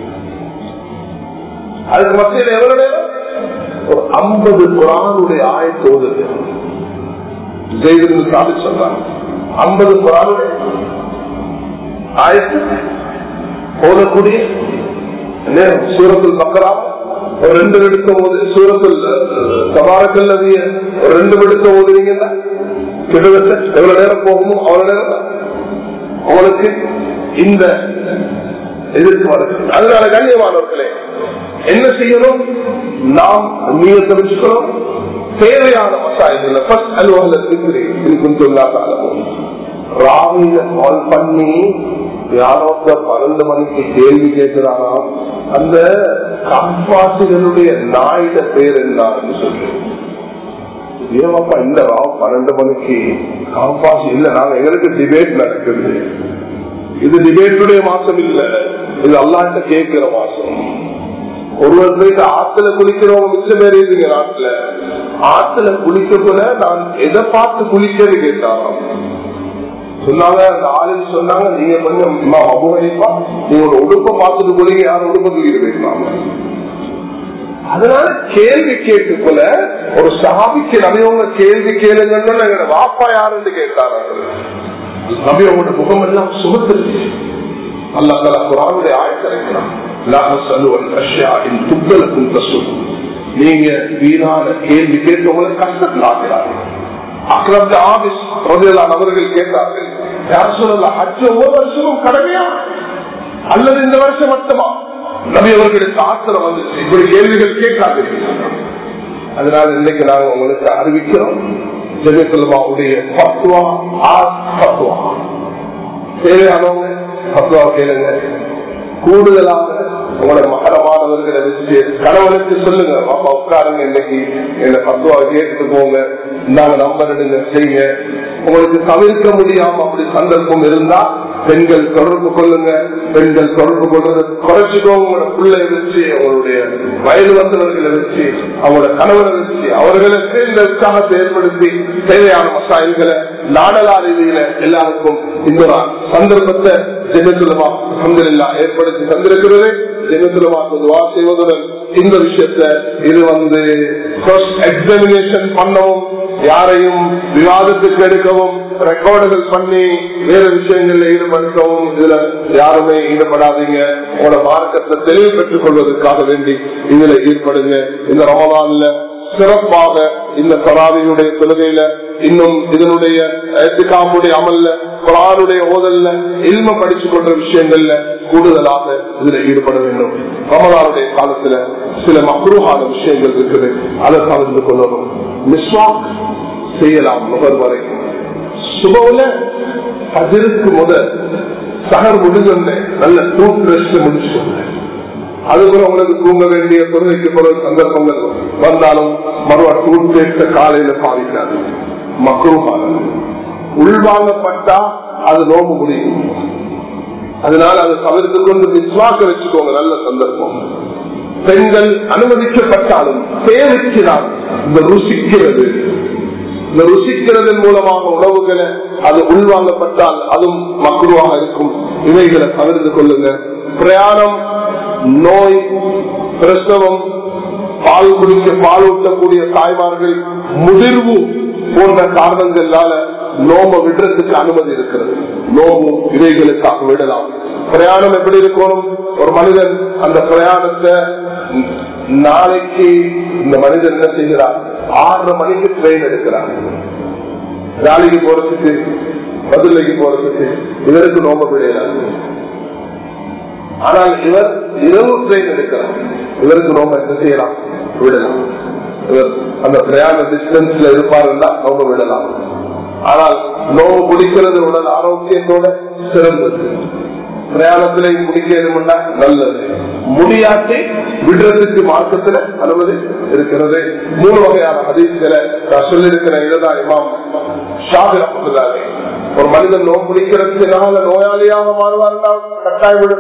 அதுக்கு மத்தியில் எவ்வளவு நேரம், ஒரு ஐம்பது குர்ஆனுடைய ஆயத்தோடு ஜெய்து சாபித் சொல்றாங்க. ஐம்பது குர்ஆனுடைய ஆயத்து ஓதக்கூடிய நேரம். சூரத்துல் பக்ரா ஒரு ரெண்டு எடுத்த போது, சூரத்துல் தபாரக்கல் நபிய ஒரு ரெண்டு எடுத்த ஓதுவீங்கன்னா கிட்டத்தட்ட எவ்வளவு நேரம் போகணுமோ அவ்வளவு நேரம் தான் அவங்களுக்கு இந்த எதிர்த்து வருது. அதனால கண்ணியமானவர்களே என்ன செய்யணும், நாம் நீயத்தை வச்சுக்கணும். தேவையான மசாயங்கள் ராவில கால் பண்ணி யாரோ பன்னெண்டு மணிக்கு கேள்வி கேட்கிறாராம், அந்த காப்பாசிகளுடைய நாயிட பேர் என்ன சொல்லி, ஏமாப்பா இந்த ராவ் பன்னெண்டு மணிக்கு காப்பாசி இல்ல, நாங்க எங்களுக்கு டிபேட் நடக்குது. இது டிபேட்டுடைய மாசம் இல்ல, இது அல்லாஹ்ட்ட கேட்கிற மாசம். ஒருவர் போயிட்டு ஆத்துல குளிக்கிறவங்க மிச்சம் பேர் இருந்தீங்க நாட்டுல, ஆத்துல குளிக்க போல நான் எதை பார்த்து குளிக்கிறது கேட்டாராம். சொன்னாங்க ஆளுன்னு சொன்னாங்க, நீங்க கொஞ்சம் அபுகணிப்பா நீங்க ஒரு உடுப்பை பார்த்துட்டு குளிங்க, யாரும் உடுப்பை தூக்கிட்டு போயிருக்காங்க. அதனால கேள்வி கேட்டு போல ஒரு சஹாபிக்கு நபியவங்க கேள்வி கேளுங்கன்னு வாப்பா யாருன்னு கேட்டாரு. நபியவங்களோட முகம் எல்லாம் சுமத்துச்சு. அல்லாஹ் தஆலா குர்ஆனுடைய ஆயத்தை இறக்கினான், நீங்க வீணான கேள்வி கேட்கவங்களை கஷ்டத்தில் ஆகிறார்கள். அவர்கள் கேட்டார்கள், யார் சொல்லலாம் ஹஜ் ஒவ்வொரு வருஷமும் கடமையா அல்லது இந்த வருஷம் மட்டுமா? நபி அவர்களுக்கு ஆத்திரம் வந்துச்சு, இப்படி கேள்விகள் கேட்காது. அதனால இன்னைக்கு நாங்க உங்களுக்கு அறிவிக்கிறோம், ஜெயத்துல்லாவுடைய பத்வா பத்வா தேவையானவங்க பத்வா கேளுங்க. கூடுதலாக உங்களோட மகரமானவர்களை வச்சு கணவனுக்கு சொல்லுங்க, பாப்பா உட்காருங்க, இன்னைக்கு என்ன பத்துவா கேட்டு போங்க, நாங்க நம்பர் எடுங்க செய்யுங்க. உங்களுக்கு தவிர்க்க முடியாம அப்படி சந்தர்ப்பம் இருந்தா பெண்கள் தொடர்பு கொள்ளுங்க. பெண்கள் தொடர்பு கொள்றதை குறைச்சிக்கோங்க. உங்களோட பிள்ளைய வச்சு, அவங்களுடைய வயது வந்தவர்களை வச்சு, அவங்களோட கணவனை வச்சு அவர்களுக்கு இந்த உற்சாகத்தை ஏற்படுத்தி தேவையான மசாயல்களை நாடலா ரீதியில எல்லாருக்கும் இந்த சந்தர்ப்பத்தை ஜெயத்துலமா அல்ஹம்துலில்லாஹ் ஏற்படுத்தி தந்திருக்கிறது. ஜெயத்துலமா துஆ செய்வதுடன் இந்த விஷயத்தை இது வந்து எக்ஸாமினேஷன் பண்ணவும், யாரையும் விவாதத்துக்கு எடுக்கவும், ரெக்கார்டுகள் பண்ணி வேற விஷயங்கள்ல ஈடுபடுத்தவும் இதுல யாருமே ஈடுபடாதீங்க. உங்களோட மார்க்கத்தை தெளிவு பெற்றுக் கொள்வதற்காக வேண்டி இதுல ஈடுபடுங்க. இந்த ரமலான்ல சிறப்பாக இந்த தராவியுடைய தொழுகையில, இன்னும் இதனுடைய இத்திகாஃபுடைய அமல்ல, குர்ஆனுடைய ஓதல்ல, இல்ம படிச்சு கொண்ட விஷயங்கள்ல கூடுதலாக இதுல ஈடுபட வேண்டும். ரமலானுடைய காலத்துல சில மக்ரூஹான விஷயங்கள் இருக்குது, அதை தவிர்த்து கொள்ளணும். மிஸ்வாக் செய்யலாம் நுகர் வரை. சுபவுல அதிருக்கு முதல் சகர் முடிஞ்ச நல்ல டூத் பிரஷ் முடிச்சுக்கோங்க. அதுபோல உங்களுக்கு தூங்க வேண்டிய தொழுகைக்கு பொருள் சந்தர்ப்பங்கள் வந்தாலும் மறுவா டூத் பேஸ்ட காலையில பாதிக்காது. மக்ரூஹான உள்வாங்கப்பட்டா அது நோம்பு முடியும். அதனால அதை தவிர்த்து கொண்டு மிஸ்வாக்க வச்சுக்கோங்க, நல்ல சந்தர்ப்பம். பெண்கள் அனுமதிக்கப்பட்டாலும் தேவைக்கிறார் இந்த ருசிக்கிறது, இந்த ருசிக்கிறதன் மூலமாக உணவுகளை அது உள்வாங்கப்பட்டால் அதுவும் மக்ரூவாக இருக்கும். இவைகளை தவிர்த்து கொள்ளுங்க. பிரயாணம், நோய், பிரசவம், பால் குடிக்க பால் ஊட்டக்கூடிய தாய்மார்கள், முதிர்வு போன்ற காரணங்களால நோம்ப விடுறதுக்கு அனுமதி இருக்கிறது. நோம்பு இவைகளுக்காக விடலாம். பிரயாணம் எப்படி இருக்கணும்? ஒரு மனிதன் அந்த பிரயாணத்தை நாளைக்கு இந்த மனிதன் என்ன செய்கிறார், ஆறரை மணிக்கு ட்ரெயின் எடுக்கிறார். நாளைக்கு போறதுக்கு, மதுரைக்கு போறதுக்கு இதற்கு நோம்ப விடையில ஆனால் இவர் இரவு ட்ரெயின் எடுக்கிறார். இவருக்கு நோம்ப என்ன செய்யலாம்? விடலாம். இவர் அந்த பிரயாண டிஸ்டன்ஸ்ல இருப்பாருன்னா நோம்ப விடலாம். ஆனால் நோவு குடிக்கிறது உடல் ஆரோக்கியத்தோட சிறந்தது. பிரயாணத்திலே குடிக்கணும்னா நல்லது. முடியாட்டி விடுறதுக்கு மார்க்கத்துல அனுமதி இருக்கிறது. மூணு வகையான ஹதீஸ்களை நான் சொல்லியிருக்கிறேன். இதுதான் இமாம் ஷாஃபி ரஹ்மத்துல்லாஹி ஒரு மனிதன் நோய் குடிக்கிறதுனால நோயாளியாக மாறுவார்னா கட்டாயம் விடும்.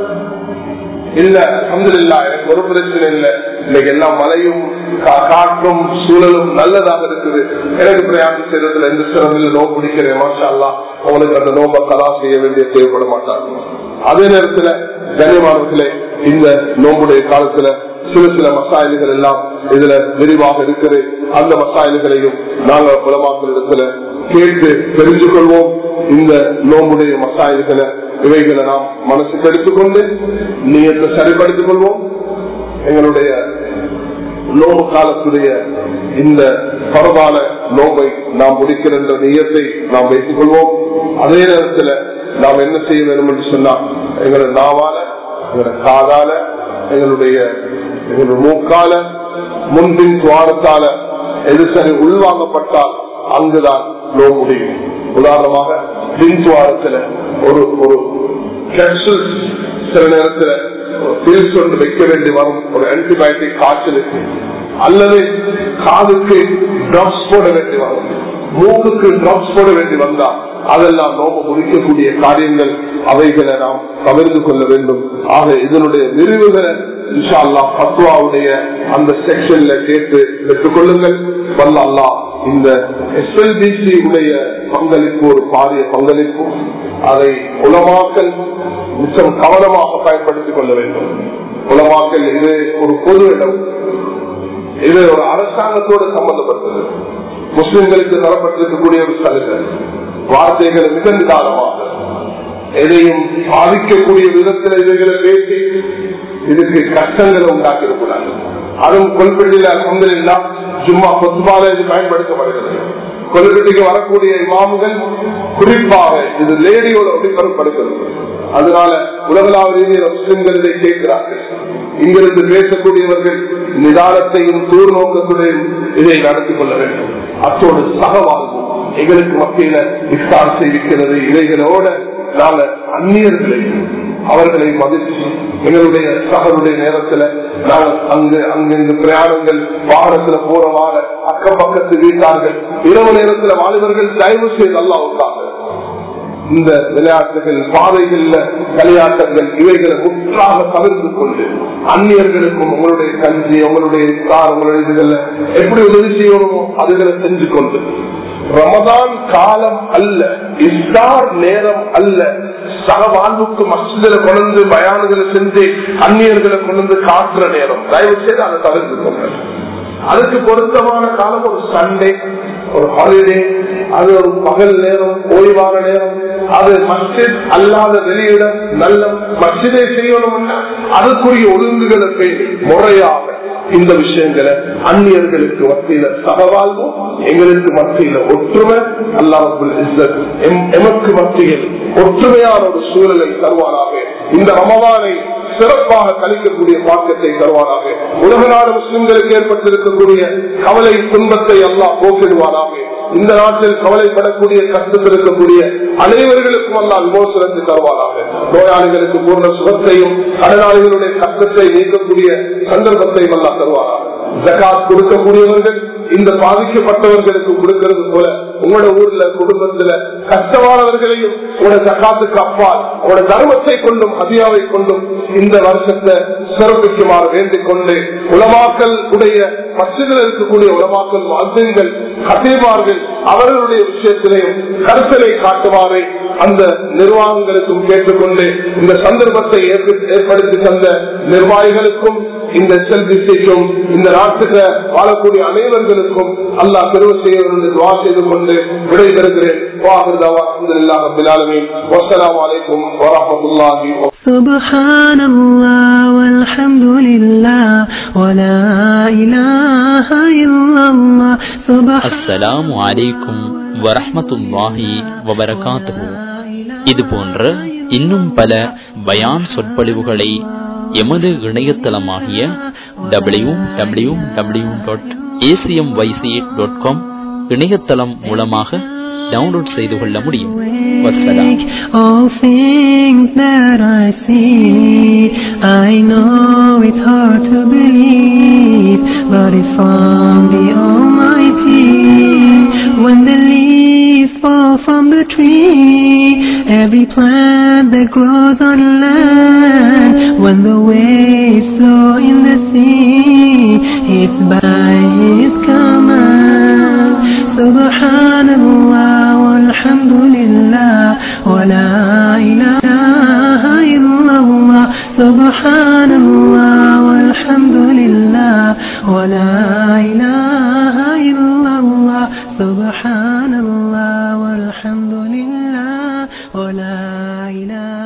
இல்ல அல்ஹம்துலில்லாஹ் எனக்கு ஒரு பிரச்சனை இல்லை, இன்னைக்கு எல்லாம் மழையும் காற்றும் சூழலும் நல்லதாக இருக்குது, எனக்கு பிரயாணம் செய்யறதுல எந்த சிரமில்ல, நோய் குடிக்கிறேன் மாஷா அல்லாஹ், உங்களுக்கு அந்த நோம்பை கலா செய்ய வேண்டிய தேவைப்பட மாட்டாங்க. அதே நேரத்துல கண்ணியமானவர்களே, இந்த நோம்புடைய காலத்துல சில சில மசாயல்கள் எல்லாம் இதுல விரிவாக இருக்குது. அந்த மசாயல்களையும் நாங்கள் புலமாக்கள் இடத்துல கேட்டு தெரிஞ்சு கொள்வோம். இந்த நோம்புடைய மசாயல்களை இவைகளை நாம் மனசுக்கு எடுத்துக்கொண்டு நீயத்தை சரிப்படுத்திக் கொள்வோம். எங்களுடைய நோம்பு காலத்துடைய இந்த பரவான நோம்பை நாம் முடிக்கிற நீயத்தை நாம் வைத்துக் கொள்வோம். அதே நேரத்தில் நாம் என்ன செய்ய வேண்டும் என்று சொன்னா, எங்களுடைய நாவால, எங்களுடைய காதால, எங்களுடைய எங்களுடைய மூக்கால, முன்பின் துவாரத்தால எது சரி உள்வாங்கப்பட்டால் அங்குதான் நோய் முடியும். உதாரணமாக பின் துவாரத்துல ஒரு ஒரு கேப்சூல் சில நேரத்தில் பில்ஸ் ஒன்று வைக்க வேண்டி வரும், ஒரு ஆன்டிபயோட்டிக் காய்ச்சலுக்கு, அல்லது காதுக்கு டிராப்ஸ் போட வேண்டி வரும், மூக்குக்கு டிராப்ஸ் போட வேண்டி வந்தா அதெல்லாம் நோம்பு முடிக்கக்கூடிய காரியங்கள். அவைகளை நாம் தவிர்த்து கொள்ள வேண்டும். ஆக இதனுடைய விரிவுகளை இன்ஷா அல்லாஹ் ஃபத்வாவுடைய அந்த செக்ஷன்ல கேட்டு பெற்றுக் கொள்ளுங்கள். வல்ல அல்லாஹ் இந்த எஸ்எல்பிசி உடைய பங்களிப்பு ஒரு பாரிய பங்களிப்பு. அதை உலமாக்கல் மிச்சம் கவனமாக பயன்படுத்திக் கொள்ள வேண்டும். உலமாக்கல் இது ஒரு பொது இடம், இது ஒரு அரசாங்கத்தோடு சம்பந்தப்பட்டது. முஸ்லிம்களுக்கு தரப்பட்டிருக்கக்கூடிய ஒரு சலுகை. வார்த்தைகளை மிக நிதானமாக எதையும் பாதிக்கக்கூடிய விதத்தில் இவைகளை பேசி இதுக்கு கஷ்டங்களை உண்டாக்கிடக்கூடாது. அதுவும் கொல்பெட்டியில அல்ஹம்துலில்லாஹ் ஜும்மா பொதுவாக இது பயன்படுத்தப்படுகிறது. கொல்பெட்டிக்கு வரக்கூடிய இமாம்கள் குறிப்பாக இது லேடியோட ஒளிபரப்படுகிறது. அதனால உலகளாவிய முஸ்லிம்கள் இதை கேட்கிறார்கள். இங்கிருந்து பேசக்கூடியவர்கள் நிதானத்தையும் தூர் நோக்கத்துடையும் இதை நடத்திக் கொள்ள வேண்டும். அத்தோடு சகவாழ்வு எங்களுக்கு மத்தியில இஃப்தார் செய்திருக்கிறது. இவைகளோட நாங்க அந்நியர்களை அவர்களை மதிச்சு எங்களுடைய சகருடைய நேரத்துல நாங்கள் அங்கு அங்கிருந்து பிரயாணங்கள் வாகனத்துல போற வார அக்கம் பக்கத்து வீட்டார்கள் இரவு நேரத்துல வாலிபர்கள் தயவு செய்து அல்லாஹ்வுக்காக இந்த விளையாட்டுகள், பாதைகள்ல விளையாட்டங்கள் இவைகளை முற்றாக தவிர்த்து கொண்டு அந்நியர்களுக்கும் உங்களுடைய கல்வி, உங்களுடைய இஃப்தார், உங்களுடைய இதுகள்ல எப்படி உதவி செய்யணுமோ அதுகளை செஞ்சு கொண்டு, ரமதான் காலம் அல்ல, இஃப்தார் நேரம் அல்ல, சக வாழ்வுக்கு மஸ்ஜிதில கொண்டு பயானுகளை செஞ்சு அந்நியர்களை கொண்டு காட்டுற நேரம். தயவு செய்து அதை தவிர்த்து கொண்டு அதுக்கு பொருத்தமான காலம் ஒரு சண்டே, ஒரு ஹாலிடே, அது ஒரு பகல் நேரம், ஓய்வான நேரம். அது மஸ்ஜித் அல்லாத வெளியிடம் நல்ல மஸ்ஜிதை செய்யணும்னா அதுக்குரிய ஒழுங்குகளை பேசி முறையாக இந்த விஷயங்களை அந்நியர்களுக்கு மத்தியில சகவாழ்வும் எங்களுக்கு மத்தியில ஒற்றுமை அல்லாஹ் எமக்கு மத்தியில் ஒற்றுமையான ஒரு சூழலை தருவாராக. இந்த ரமதானை சிறப்பாக கழிக்கக்கூடிய பாக்கத்தை தருவாராக. உலக நாடு முஸ்லிம்களுக்கு ஏற்பட்டிருக்கக்கூடிய கவலை துன்பத்தை அல்லாஹ் போக்கிடுவாராக. இந்த நாட்டில் கவலைப்படக்கூடிய கஷ்டத்தில் இருக்கக்கூடிய அனைவர்களுக்கும் அல்லாஹ் விமோசனத்தை தருவாராக. நோயாளிகளுக்கு பூர்ண சுகத்தையும் கடனாளிகளுடைய கஷ்டத்தை நீக்கக்கூடிய சந்தர்ப்பத்தையும் அல்லாஹ் தருவாராக. ஜகாத் கொடுக்கக்கூடியவர்கள் இந்த பாதிக்கப்பட்டவர்களுக்கு கொடுக்கிறது போல உங்களோட ஊர்ல குடும்பத்துல கஷ்டமானவர்களையும் உங்களோட ஜகாத்துக்கு அப்பால் உங்களோட தர்மத்தை கொண்டும் அதியாவை கொண்டும் இந்த வருஷத்தை சிறப்பிக்குமாறு வேண்டிக் கொண்டு உலமாக்கல் உடைய மஸ்ஜிதில் இருக்கக்கூடிய உலமாக்கல் வாழ்க்கைகள் கதீமார்கள் அவர்களுடைய விஷயத்திலையும் கருத்தலை காட்டுமாறு அந்த நிர்வாகங்களுக்கும் கேட்டுக்கொண்டு இந்த சந்தர்ப்பத்தை ஏற்படுத்தி தந்த நிர்வாகிகளுக்கும் இந்த செல்விக்கும் இந்த நாட்டுக்கு வாழக்கூடிய அனைவர்களுக்கும் அல்லாஹ் பெருமை செய்ய துவா செய்து கொண்டு விடைபெறுகிறேன். சுப்ஹானல்லாஹ் வல்ஹம்துலில்லாஹ் வலா இலாஹ இல்லல்லாஹ். அஸ்ஸலாமு அலைக்கும் வரஹ்மத்துல்லாஹி வபரகாத்துஹு. இது போன்ற இன்னும் பல பயான் சொற்பொழிவுகளை எமது இணையதளமாகிய W W W dot ACM YC dot com இணையதளம் மூலமாக டவுன்லோட் செய்து கொள்ள முடியும். வஸ்ஸலாம். All things that I see, I know it's hard to believe, but it's from the Almighty. When the leaves fall from the tree, every plant that grows on land, when the waves flow in the sea, it's by His command. Subhanallah walhamdulillah wa la ilaha illallah. Subhanallah walhamdulillah wa la ilaha illallah. Subhanallah walhamdulillah wa la ilaha